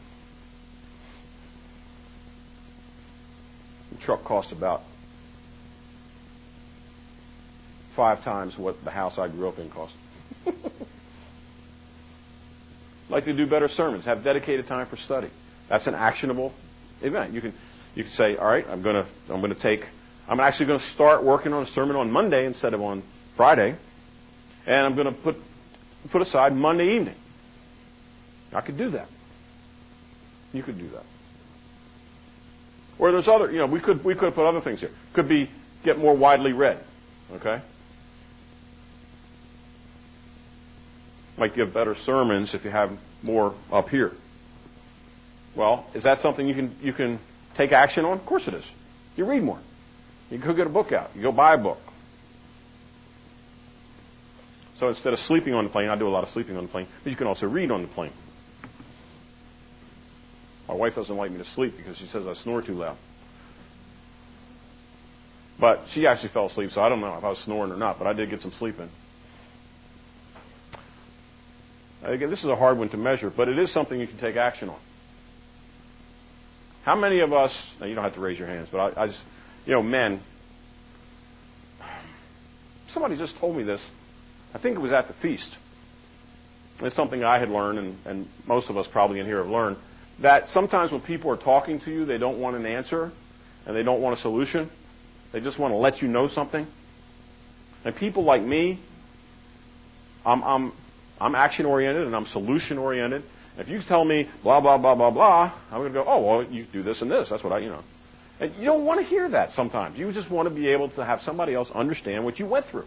The truck costs about five times what the house I grew up in cost. Like to do better sermons, have dedicated time for study. That's an actionable event. You can you can say, all right, I'm gonna I'm gonna take I'm actually gonna start working on a sermon on Monday instead of on Friday, and I'm gonna put put aside Monday evening. I could do that. You could do that. Or there's other, you know, we could we could put other things here. Could be get more widely read. Okay? Might give better sermons if you have more up here. Well, is that something you can you can take action on? Of course it is. You read more. You go get a book out. You go buy a book. So instead of sleeping on the plane, I do a lot of sleeping on the plane, but you can also read on the plane. My wife doesn't like me to sleep because she says I snore too loud. But she actually fell asleep, so I don't know if I was snoring or not, but I did get some sleep in. Again, this is a hard one to measure, but it is something you can take action on. How many of us, now you don't have to raise your hands, but I, I just, you know, men, somebody just told me this. I think it was at the feast. It's something I had learned, and, and most of us probably in here have learned, that sometimes when people are talking to you, they don't want an answer, and they don't want a solution. They just want to let you know something. And people like me, I'm, I'm, I'm action-oriented and I'm solution-oriented. If you tell me blah, blah, blah, blah, blah, I'm going to go, oh, well, you do this and this. That's what I, you know. And you don't want to hear that sometimes. You just want to be able to have somebody else understand what you went through.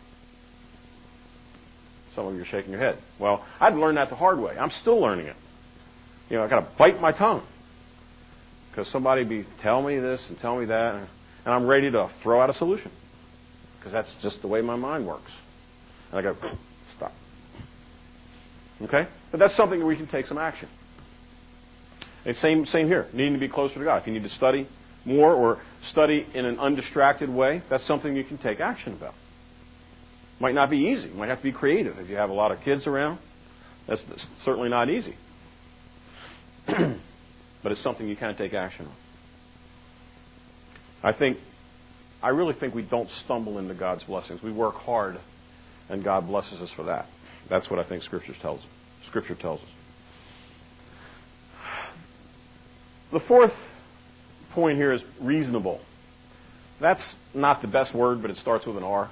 Some of you are shaking your head. Well, I'd learned that the hard way. I'm still learning it. You know, I got to bite my tongue because somebody be tell me this and tell me that, and I'm ready to throw out a solution because that's just the way my mind works. And I go, stop. Okay, but that's something that we can take some action. And same, same here. Needing to be closer to God. If you need to study more or study in an undistracted way, that's something you can take action about. Might not be easy. You might have to be creative. If you have a lot of kids around, that's, that's certainly not easy. But it's something you can take action on. I think, I really think we don't stumble into God's blessings. We work hard, and God blesses us for that. That's what I think Scripture tells, Scripture tells us. The fourth point here is reasonable. That's not the best word, but it starts with an R.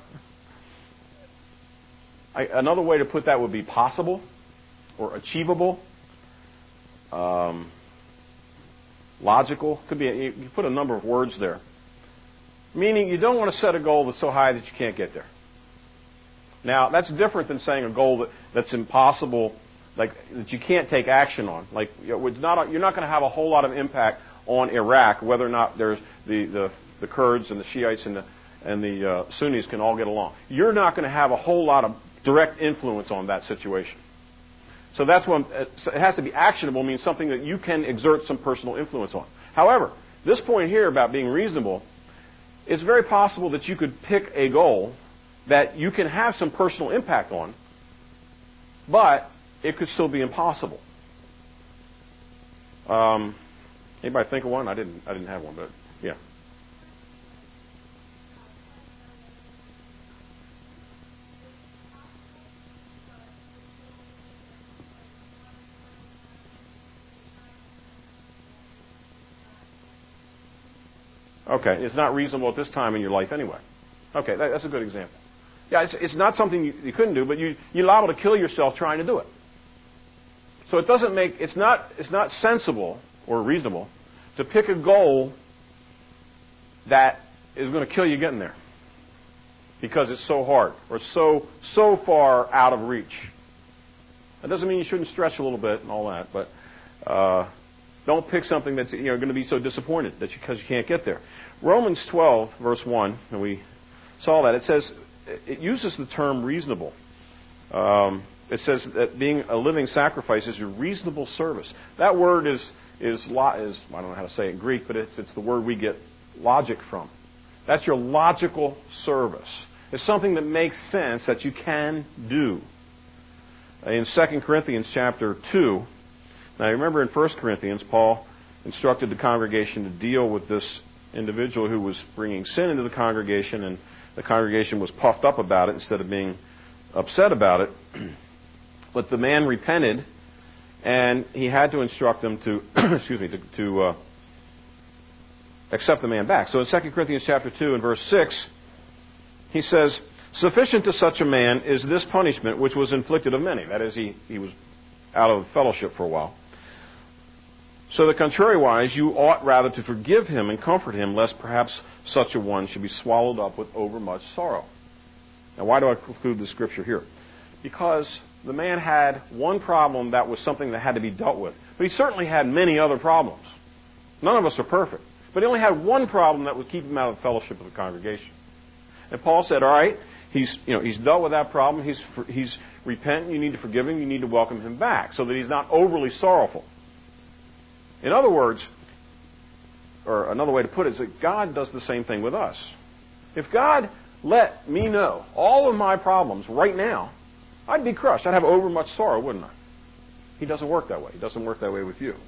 I, another way to put that would be possible or achievable, um, logical. Could be a, you put a number of words there. Meaning you don't want to set a goal that's so high that you can't get there. Now, that's different than saying a goal that, that's impossible, like that you can't take action on. Like you know, it's not, you're not going to have a whole lot of impact on Iraq, whether or not there's the, the, the Kurds and the Shiites and the, and the uh, Sunnis can all get along. You're not going to have a whole lot of direct influence on that situation. So that's when it has to be actionable, means something that you can exert some personal influence on. However, this point here about being reasonable, it's very possible that you could pick a goal that you can have some personal impact on, but it could still be impossible. Um, anybody think of one? I didn't. I didn't have one, but yeah. Okay, it's not reasonable at this time in your life anyway. Okay, that, that's a good example. Yeah, it's, it's not something you, you couldn't do, but you, you're liable to kill yourself trying to do it. So it doesn't make, it's not, it's not sensible or reasonable to pick a goal that is going to kill you getting there. because it's so hard or it's so, so far out of reach. That doesn't mean you shouldn't stretch a little bit and all that, but uh, don't pick something that's you know going to be so disappointed that because you, you can't get there. Romans twelve, verse one, and we saw that, it says, it uses the term reasonable. Um, it says that being a living sacrifice is your reasonable service. That word is, is, lo- is I don't know how to say it in Greek, but it's, it's the word we get logic from. That's your logical service. It's something that makes sense that you can do. In Second Corinthians chapter two, now remember in First Corinthians, Paul instructed the congregation to deal with this individual who was bringing sin into the congregation, and the congregation was puffed up about it instead of being upset about it. But the man repented, and he had to instruct them to, excuse me, to, to uh, accept the man back. So in Second Corinthians chapter two and verse six, he says, "Sufficient to such a man is this punishment which was inflicted of many." That is, he, he was out of fellowship for a while. "So that contrariwise, you ought rather to forgive him and comfort him, lest perhaps such a one should be swallowed up with overmuch sorrow." Now, why do I conclude this scripture here? Because the man had one problem that was something that had to be dealt with. But he certainly had many other problems. None of us are perfect. But he only had one problem that would keep him out of the fellowship of the congregation. And Paul said, all right, he's, you know, he's dealt with that problem. He's, he's repentant. You need to forgive him. You need to welcome him back so that he's not overly sorrowful. In other words, or another way to put it, is that God does the same thing with us. If God let me know all of my problems right now, I'd be crushed. I'd have overmuch sorrow, wouldn't I? He doesn't work that way. He doesn't work that way with you.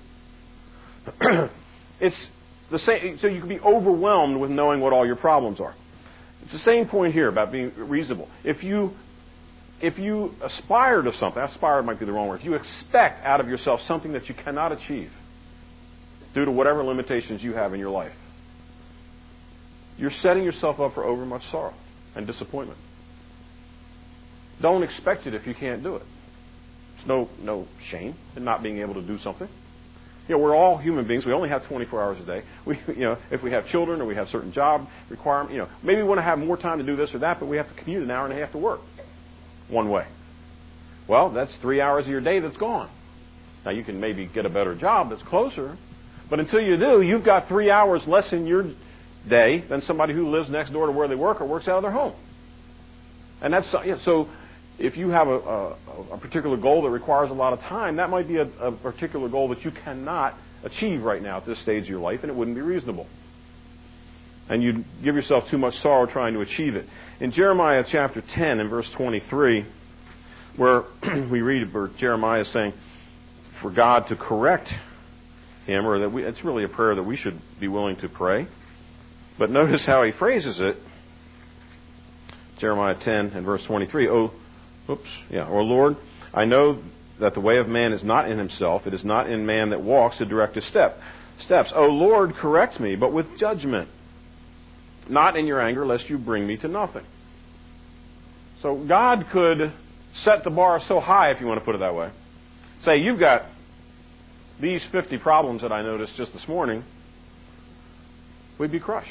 It's the same. So you can be overwhelmed with knowing what all your problems are. It's the same point here about being reasonable. If you if you aspire to something, aspire might be the wrong word. If you expect out of yourself something that you cannot achieve due to whatever limitations you have in your life, you're setting yourself up for overmuch sorrow and disappointment. Don't expect it if you can't do it. There's no no shame in not being able to do something. You know, we're all human beings. We only have twenty-four hours a day. We, you know, if we have children or we have certain job requirements, you know, maybe we want to have more time to do this or that, but we have to commute an hour and a half to work one way. Well, that's three hours of your day that's gone. Now, you can maybe get a better job that's closer, but until you do, you've got three hours less in your day than somebody who lives next door to where they work or works out of their home. And that's yeah, so. If you have a, a, a particular goal that requires a lot of time, that might be a, a particular goal that you cannot achieve right now at this stage of your life, and it wouldn't be reasonable. And you'd give yourself too much sorrow trying to achieve it. In Jeremiah chapter ten and verse twenty-three, where we read where Jeremiah is saying for God to correct him, or that we, it's really a prayer that we should be willing to pray. But notice how he phrases it. Jeremiah ten and verse twenty-three. Oh, Oops, yeah. Or Lord, I know that the way of man is not in himself. It is not in man that walks to direct his step. Steps. O Lord, correct me, but with judgment. Not in your anger, lest you bring me to nothing. So God could set the bar so high, if you want to put it that way. Say, you've got these fifty problems that I noticed just this morning. We'd be crushed.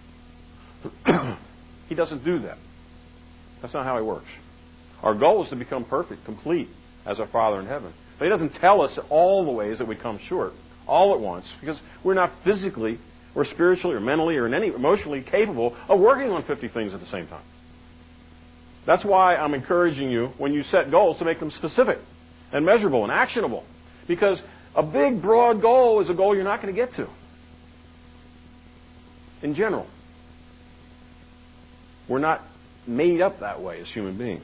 He doesn't do that. That's not how he works. Our goal is to become perfect, complete, as our Father in heaven. But he doesn't tell us all the ways that we come short, all at once, because we're not physically or spiritually or mentally or in any emotionally capable of working on fifty things at the same time. That's why I'm encouraging you, when you set goals, to make them specific and measurable and actionable. Because a big, broad goal is a goal you're not going to get to. In general. We're not made up that way as human beings.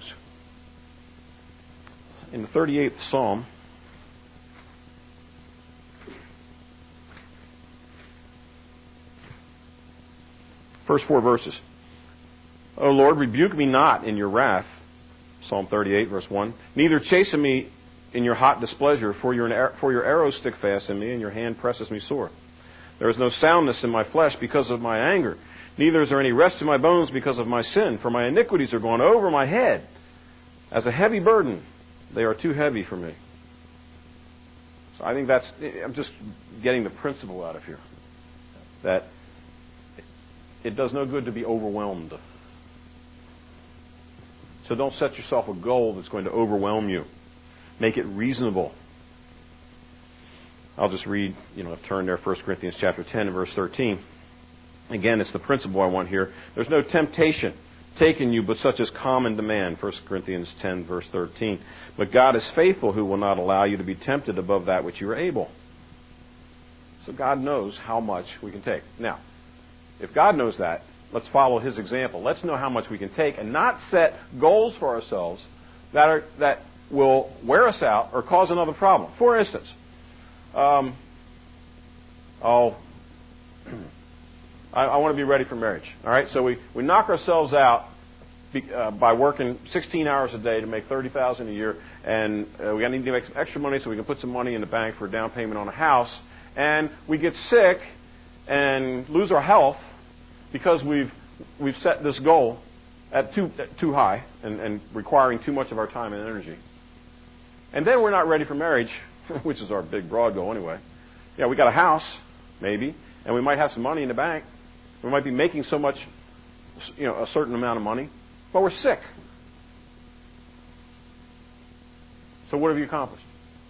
In the thirty-eighth Psalm, first four verses. O Lord, rebuke me not in your wrath. Psalm thirty-eight, verse one. Neither chasten me in your hot displeasure, for your, for your arrows stick fast in me, and your hand presses me sore. There is no soundness in my flesh because of my anger. Neither is there any rest in my bones because of my sin, for my iniquities are gone over my head. As a heavy burden, they are too heavy for me. So I think that's, I'm just getting the principle out of here. That it does no good to be overwhelmed. So don't set yourself a goal that's going to overwhelm you. Make it reasonable. I'll just read, you know, turn there, First Corinthians chapter ten and verse thirteen. Again, it's the principle I want here. There's no temptation taken you but such as common to man, First Corinthians ten verse thirteen. But God is faithful, who will not allow you to be tempted above that which you are able. So God knows how much we can take. Now, if God knows that, let's follow His example. Let's know how much we can take and not set goals for ourselves that are that will wear us out or cause another problem. For instance, um, I'll, I, I want to be ready for marriage. All right, so we, we knock ourselves out be, uh, by working sixteen hours a day to make thirty thousand dollars a year, and uh, we need to make some extra money so we can put some money in the bank for a down payment on a house. And we get sick and lose our health because we've we've set this goal at too at too high and, and requiring too much of our time and energy. And then we're not ready for marriage, which is our big broad goal anyway. Yeah, we got a house, maybe, and we might have some money in the bank. We might be making so much, you know, a certain amount of money, but we're sick. So what have you accomplished?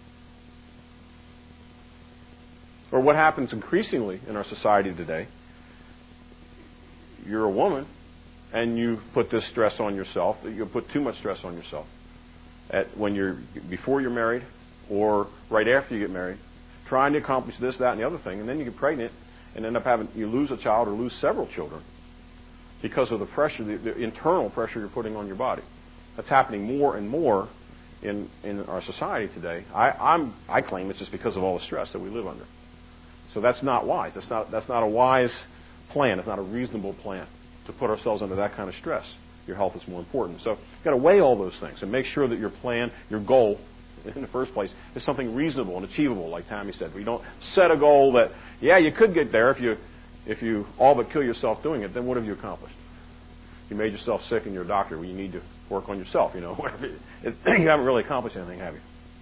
Or what happens increasingly in our society today, you're a woman and you put this stress on yourself, you put too much stress on yourself at when you're before you're married or right after you get married, trying to accomplish this, that, and the other thing, and then you get pregnant and end up having you lose a child or lose several children because of the pressure, the, the internal pressure you're putting on your body. That's happening more and more in in our society today. I, I'm I claim it's just because of all the stress that we live under. So that's not wise. That's not that's not a wise plan. It's not a reasonable plan to put ourselves under that kind of stress. Your health is more important. So you've got to weigh all those things and make sure that your plan, your goal, in the first place, is something reasonable and achievable, like Tammy said. We don't set a goal that, yeah, you could get there if you if you all but kill yourself doing it. Then what have you accomplished? You made yourself sick and you're a doctor. Well, you need to work on yourself. You know, it, you haven't really accomplished anything, have you?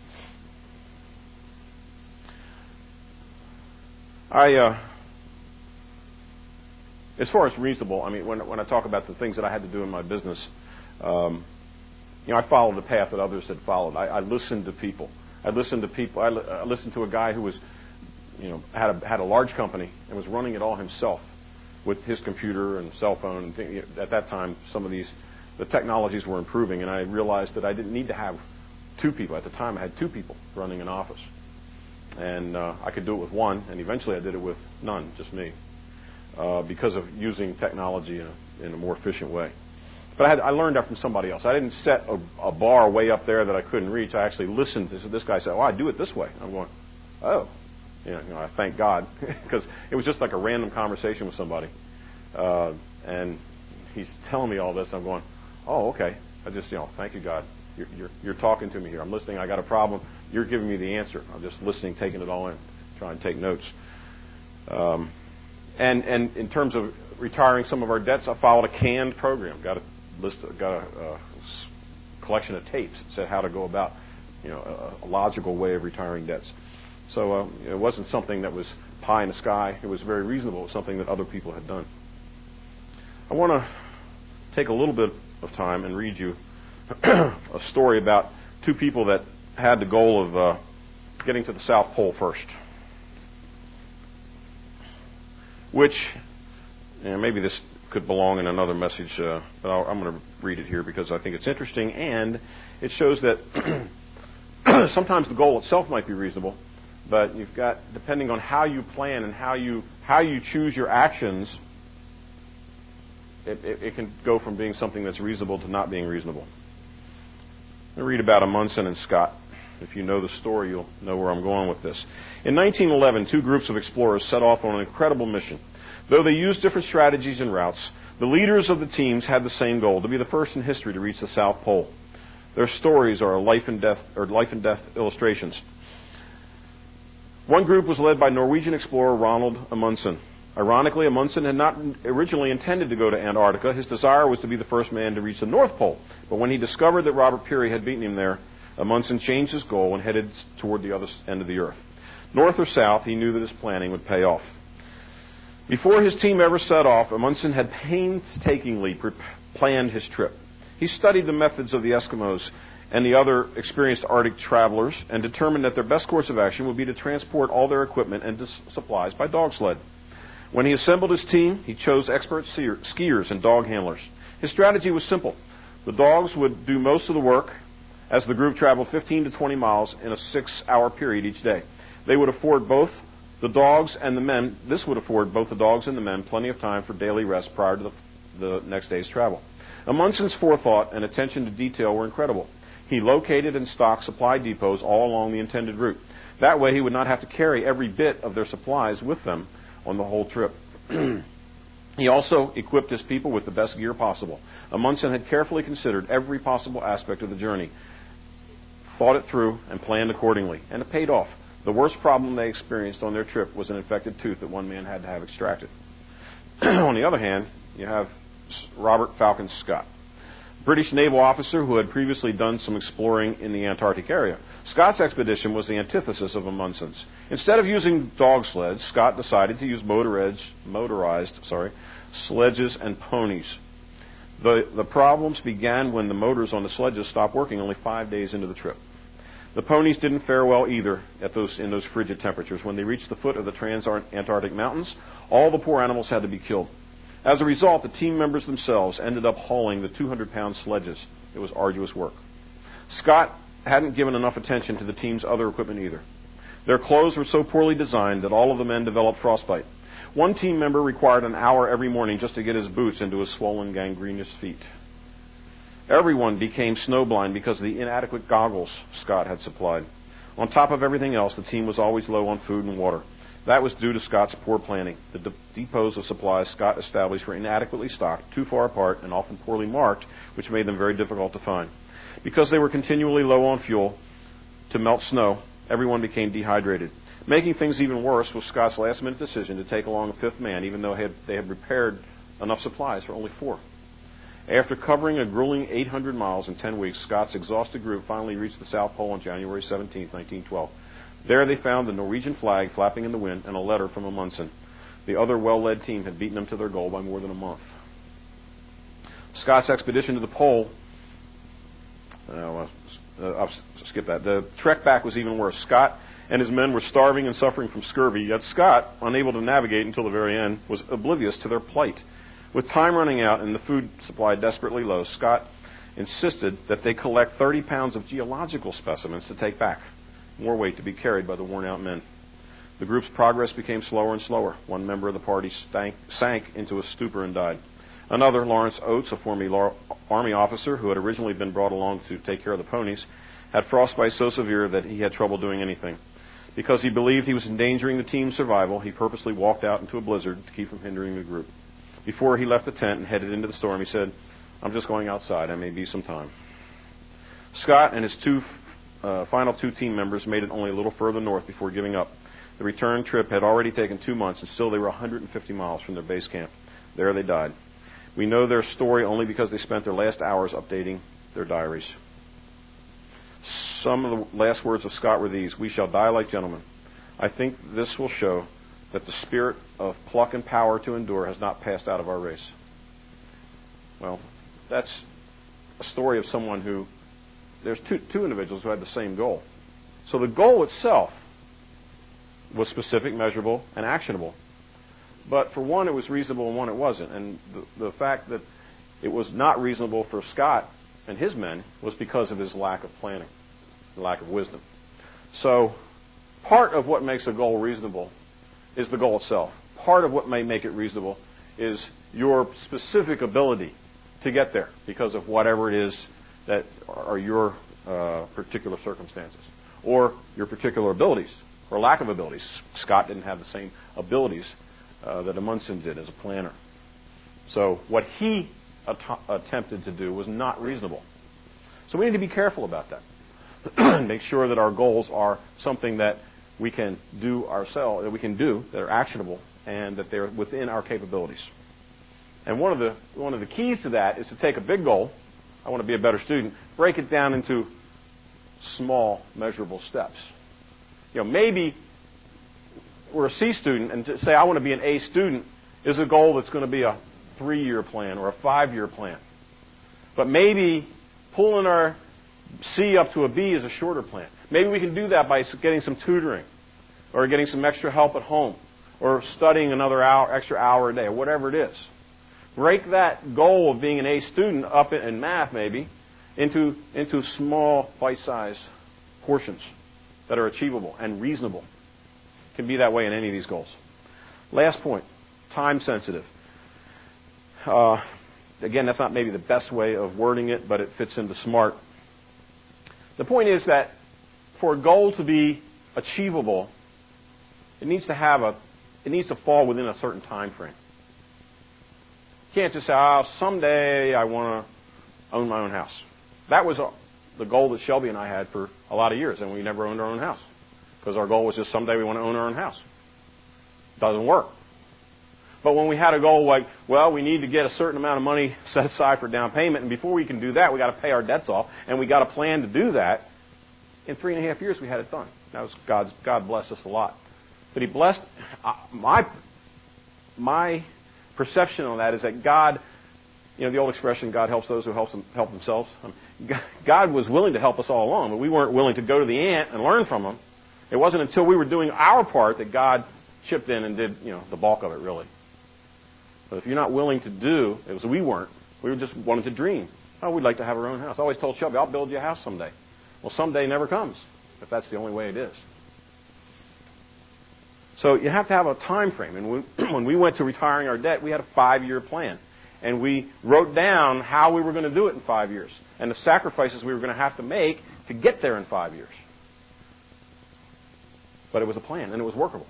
I, uh, as far as reasonable, I mean, when when I talk about the things that I had to do in my business, um, you know, I followed the path that others had followed. I, I listened to people. I listened to people. I, li- I listened to a guy who was, you know, had a had a large company and was running it all himself with his computer and cell phone. And thing. At that time, some of these the technologies were improving, and I realized that I didn't need to have two people. At the time, I had two people running an office. And uh, I could do it with one, and eventually I did it with none, just me, uh, because of using technology in a, in a more efficient way. But I, had, I learned that from somebody else. I didn't set a, a bar way up there that I couldn't reach. I actually listened to this guy say, "Oh, I do it this way." I'm going, "Oh," you know, you know I thank God, because it was just like a random conversation with somebody, uh, and he's telling me all this. I'm going, "Oh, okay." I just, you know, thank you, God. You're, you're, you're talking to me here. I'm listening. I got a problem. You're giving me the answer. I'm just listening, taking it all in, trying to take notes. Um, and and in terms of retiring some of our debts, I followed a canned program. Got a list, got a, a collection of tapes that said how to go about, you know, a, a logical way of retiring debts. So uh, it wasn't something that was pie in the sky. It was very reasonable. It was something that other people had done. I want to take a little bit of time and read you a story about two people that had the goal of uh, getting to the South Pole first. Which, you know, maybe this could belong in another message, uh, but I'll, I'm going to read it here because I think it's interesting, and it shows that sometimes the goal itself might be reasonable, but you've got, depending on how you plan and how you how you choose your actions, it, it, it can go from being something that's reasonable to not being reasonable. I read about Amundsen and Scott. If you know the story, you'll know where I'm going with this. In nineteen eleven, two groups of explorers set off on an incredible mission. Though they used different strategies and routes, the leaders of the teams had the same goal: to be the first in history to reach the South Pole. Their stories are life and death, or life and death illustrations. One group was led by Norwegian explorer Ronald Amundsen. Ironically, Amundsen had not originally intended to go to Antarctica. His desire was to be the first man to reach the North Pole. But when he discovered that Robert Peary had beaten him there, Amundsen changed his goal and headed toward the other end of the Earth. North or south, he knew that his planning would pay off. Before his team ever set off, Amundsen had painstakingly pre- planned his trip. He studied the methods of the Eskimos and the other experienced Arctic travelers and determined that their best course of action would be to transport all their equipment and supplies by dog sled. When he assembled his team, he chose expert skiers and dog handlers. His strategy was simple. The dogs would do most of the work as the group traveled fifteen to twenty miles in a six-hour period each day. They would afford both the dogs and the men, this would afford both the dogs and the men plenty of time for daily rest prior to the, the next day's travel. Amundson's forethought and attention to detail were incredible. He located and stocked supply depots all along the intended route. That way he would not have to carry every bit of their supplies with them on the whole trip. He also equipped his people with the best gear possible. Amundsen had carefully considered every possible aspect of the journey, thought it through, and planned accordingly, and it paid off. The worst problem they experienced on their trip was an infected tooth that one man had to have extracted. On the other hand, you have Robert Falcon Scott, British naval officer who had previously done some exploring in the Antarctic area. Scott's expedition was the antithesis of Amundsen's. Instead of using dog sleds, Scott decided to use motorized, motorized sorry, sledges and ponies. The, the problems began when the motors on the sledges stopped working only five days into the trip. The ponies didn't fare well either at those, in those frigid temperatures. When they reached the foot of the Trans-Antarctic Mountains, all the poor animals had to be killed. As a result, the team members themselves ended up hauling the two hundred pound sledges. It was arduous work. Scott hadn't given enough attention to the team's other equipment either. Their clothes were so poorly designed that all of the men developed frostbite. One team member required an hour every morning just to get his boots into his swollen, gangrenous feet. Everyone became snowblind because of the inadequate goggles Scott had supplied. On top of everything else, the team was always low on food and water. That was due to Scott's poor planning. The de- depots of supplies Scott established were inadequately stocked, too far apart, and often poorly marked, which made them very difficult to find. Because they were continually low on fuel to melt snow, everyone became dehydrated. Making things even worse was Scott's last-minute decision to take along a fifth man, even though they had, they had prepared enough supplies for only four. After covering a grueling eight hundred miles in ten weeks, Scott's exhausted group finally reached the South Pole on January seventeenth, nineteen twelve. There they found the Norwegian flag flapping in the wind and a letter from Amundsen. The other well-led team had beaten them to their goal by more than a month. Scott's expedition to the pole, uh, well, uh, I'll skip that. The trek back was even worse. Scott and his men were starving and suffering from scurvy, yet Scott, unable to navigate until the very end, was oblivious to their plight. With time running out and the food supply desperately low, Scott insisted that they collect thirty pounds of geological specimens to take back, more weight to be carried by the worn-out men. The group's progress became slower and slower. One member of the party stank, sank into a stupor and died. Another, Lawrence Oates, a former Army officer who had originally been brought along to take care of the ponies, had frostbite so severe that he had trouble doing anything. Because he believed he was endangering the team's survival, he purposely walked out into a blizzard to keep from hindering the group. Before he left the tent and headed into the storm, he said, "I'm just going outside. I may be some time." Scott and his two uh, final two team members made it only a little further north before giving up. The return trip had already taken two months, and still they were one hundred fifty miles from their base camp. There they died. We know their story only because they spent their last hours updating their diaries. Some of the last words of Scott were these: "We shall die like gentlemen. I think this will show that the spirit of pluck and power to endure has not passed out of our race." Well, that's a story of someone who, there's two, two individuals who had the same goal. So the goal itself was specific, measurable, and actionable. But for one, it was reasonable, and one, it wasn't. And the, the fact that it was not reasonable for Scott and his men was because of his lack of planning, lack of wisdom. So part of what makes a goal reasonable is the goal itself. Part of what may make it reasonable is your specific ability to get there because of whatever it is that are your uh, particular circumstances or your particular abilities or lack of abilities. Scott didn't have the same abilities uh, that Amundsen did as a planner. So what he att- attempted to do was not reasonable. So we need to be careful about that. Make sure that our goals are something that we can do ourselves, that we can do, that are actionable, and that they're within our capabilities. And one of the one of the keys to that is to take a big goal. I want to be a better student. Break it down into small, measurable steps. You know, maybe we're a C student, and to say I want to be an A student is a goal that's going to be a three-year plan or a five-year plan. But maybe pulling our C up to a B is a shorter plan. Maybe we can do that by getting some tutoring or getting some extra help at home or studying another hour, extra hour a day or whatever it is. Break that goal of being an A student up in math maybe into, into small bite-sized portions that are achievable and reasonable. It can be that way in any of these goals. Last point, time sensitive. Uh, again, that's not maybe the best way of wording it, but it fits into SMART. The point is that for a goal to be achievable, it needs to have a, it needs to fall within a certain time frame. You can't just say, oh, someday I want to own my own house. That was the goal that Shelby and I had for a lot of years, and we never owned our own house. Because our goal was just someday we want to own our own house. Doesn't work. But when we had a goal like, well, we need to get a certain amount of money set aside for down payment, and before we can do that, we got to pay our debts off, and we got a plan to do that. In three and a half years, we had it done. That was God's. God blessed us a lot. But He blessed uh, my my perception on that is that God, you know, the old expression, God helps those who help them, help themselves. Um, God was willing to help us all along, but we weren't willing to go to the ant and learn from Him. It wasn't until we were doing our part that God chipped in and did, you know, the bulk of it, really. But if you're not willing to do, it was we weren't. We were just wanted to dream. Oh, we'd like to have our own house. I always told Shelby, I'll build you a house someday. Well, someday never comes, if that's the only way it is. So you have to have a time frame. And when, when we went to retiring our debt, we had a five-year plan. And we wrote down how we were going to do it in five years and the sacrifices we were going to have to make to get there in five years. But it was a plan, and it was workable.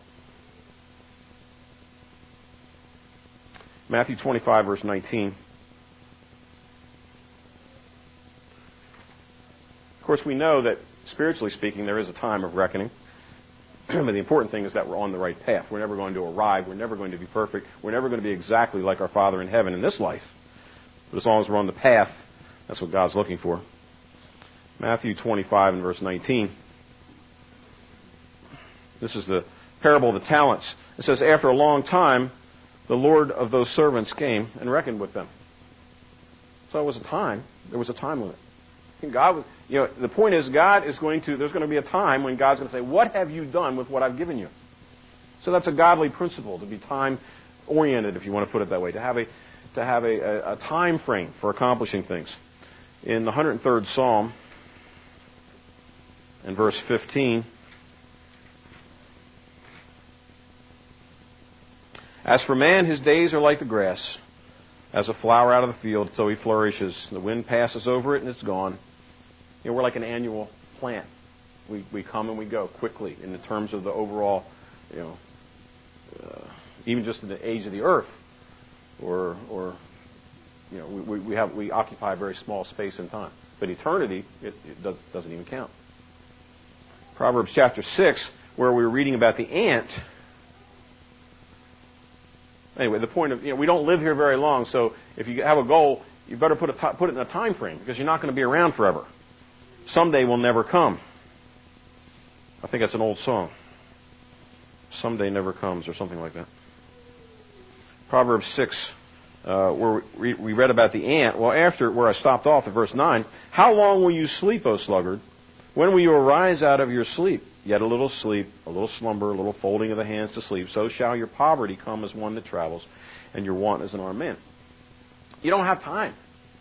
Matthew twenty-five, verse nineteen. Of course, we know that, spiritually speaking, there is a time of reckoning. But the important thing is that we're on the right path. We're never going to arrive. We're never going to be perfect. We're never going to be exactly like our Father in heaven in this life. But as long as we're on the path, that's what God's looking for. Matthew twenty-five and verse nineteen. This is the parable of the talents. It says, after a long time, the Lord of those servants came and reckoned with them. So it was a time. There was a time limit. And God was, you know, the point is, God is going to, there's going to be a time when God's going to say, what have you done with what I've given you? So that's a godly principle, to be time-oriented, if you want to put it that way, to have a, to have a, a, a time frame for accomplishing things. In the one hundred third Psalm, in verse fifteen, as for man, his days are like the grass, as a flower out of the field, so he flourishes. The wind passes over it and it's gone. You know, we're like an annual plant. We we come and we go quickly in the terms of the overall, you know, uh, even just in the age of the earth, or or you know, we we have we occupy a very small space in time. But eternity, it, it does, doesn't even count. Proverbs chapter six, where we were reading about the ant. Anyway, the point of, you know, we don't live here very long, so if you have a goal, you better put, a t- put it in a time frame, because you're not going to be around forever. Someday will never come. I think that's an old song. Someday never comes, or something like that. Proverbs six, uh, where we, we read about the ant. Well, after, where I stopped off at verse nine, how long will you sleep, O sluggard? When will you arise out of your sleep? Yet a little sleep, a little slumber, a little folding of the hands to sleep. So shall your poverty come as one that travels, and your want as an armed man. You don't have time.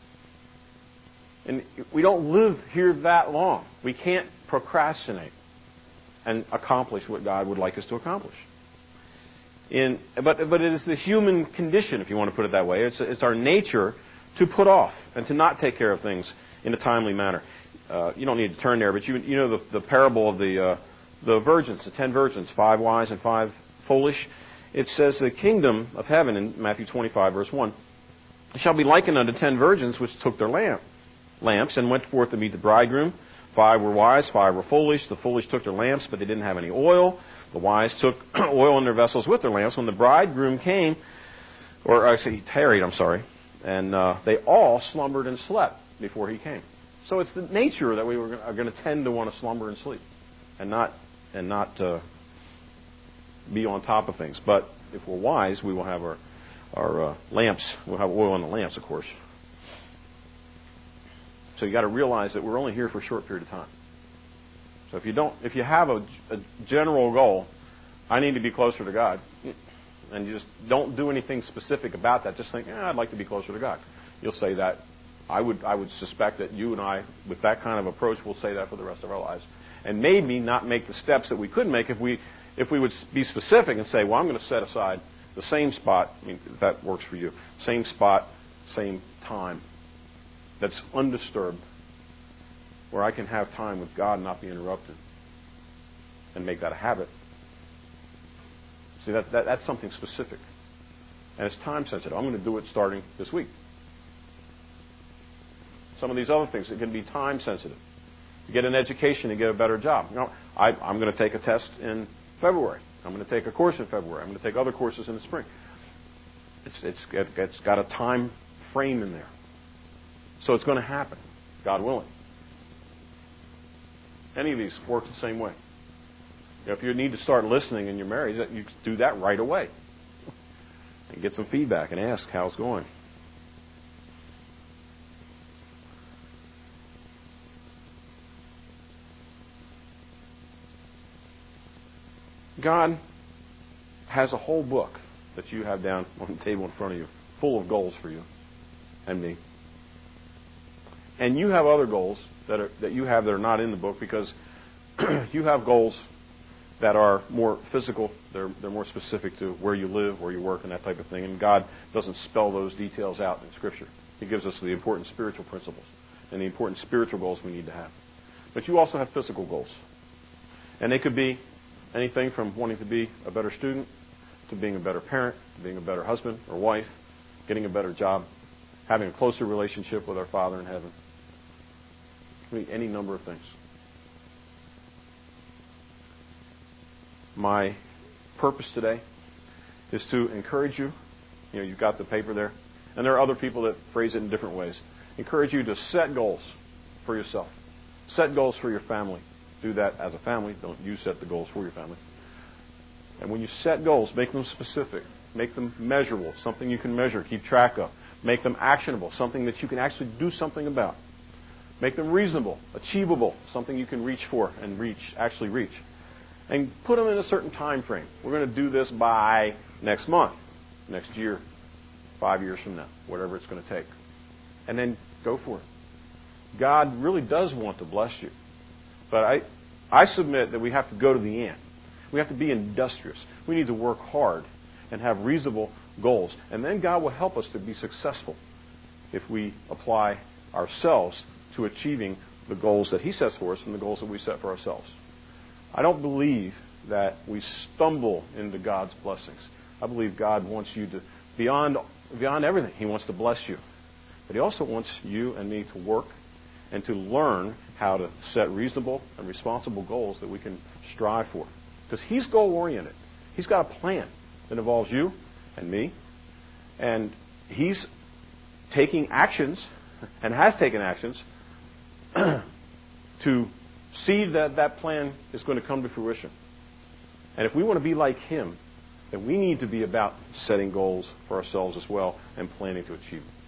And we don't live here that long. We can't procrastinate and accomplish what God would like us to accomplish. In, but, but it is the human condition, if you want to put it that way. It's, it's our nature to put off and to not take care of things in a timely manner. Uh, you don't need to turn there, but you, you know the, the parable of the... Uh, The virgins, the ten virgins, five wise and five foolish. It says the kingdom of heaven in Matthew twenty-five, verse one, shall be likened unto ten virgins which took their lamp, lamps and went forth to meet the bridegroom. Five were wise, five were foolish. The foolish took their lamps, but they didn't have any oil. The wise took oil in their vessels with their lamps. When the bridegroom came, or actually he tarried, I'm sorry, and uh, they all slumbered and slept before he came. So it's the nature that we were, are going to tend to want to slumber and sleep, and not and not uh, be on top of things. But if we're wise, we will have our our uh, lamps. We'll have oil in the lamps, of course. So you got to realize that we're only here for a short period of time. So if you don't, if you have a, a general goal, I need to be closer to God, and you just don't do anything specific about that. Just think, eh, I'd like to be closer to God. You'll say that. I would, I would suspect that you and I, with that kind of approach, will say that for the rest of our lives, and maybe not make the steps that we could make if we, if we would be specific and say, well, I'm going to set aside the same spot. I mean, if that works for you. Same spot, same time. That's undisturbed, where I can have time with God and not be interrupted, and make that a habit. See, that, that that's something specific. And it's time sensitive. I'm going to do it starting this week. Some of these other things, it can be time sensitive. You get an education to get a better job. You know, I, I'm going to take a test in February. I'm going to take a course in February. I'm going to take other courses in the spring. It's, it's, it's got a time frame in there. So it's going to happen, God willing. Any of these work the same way. You know, if you need to start listening in your marriage, you do that right away. And get some feedback and ask how it's going. God has a whole book that you have down on the table in front of you, full of goals for you and me. And you have other goals that are that you have that are not in the book, because you have goals that are more physical. They're they're more specific to where you live, where you work, and that type of thing. And God doesn't spell those details out in Scripture. He gives us the important spiritual principles and the important spiritual goals we need to have. But you also have physical goals. And they could be anything from wanting to be a better student, to being a better parent, to being a better husband or wife, getting a better job, having a closer relationship with our Father in heaven. It could be any number of things. My purpose today is to encourage you. You know, you've got the paper there. And there are other people that phrase it in different ways. Encourage you to set goals for yourself. Set goals for your family. Do that as a family. Don't you set the goals for your family. And when you set goals, make them specific. Make them measurable. Something you can measure, keep track of. Make them actionable. Something that you can actually do something about. Make them reasonable, achievable. Something you can reach for and reach, actually reach. And put them in a certain time frame. We're going to do this by next month, next year, five years from now, whatever it's going to take. And then go for it. God really does want to bless you. But I, I submit that we have to go to the end. We have to be industrious. We need to work hard and have reasonable goals. And then God will help us to be successful if we apply ourselves to achieving the goals that He sets for us and the goals that we set for ourselves. I don't believe that we stumble into God's blessings. I believe God wants you to, beyond, beyond everything, He wants to bless you. But He also wants you and me to work and to learn how to set reasonable and responsible goals that we can strive for. Because He's goal-oriented. He's got a plan that involves you and me. And He's taking actions, and has taken actions, to see that that plan is going to come to fruition. And if we want to be like Him, then we need to be about setting goals for ourselves as well and planning to achieve them.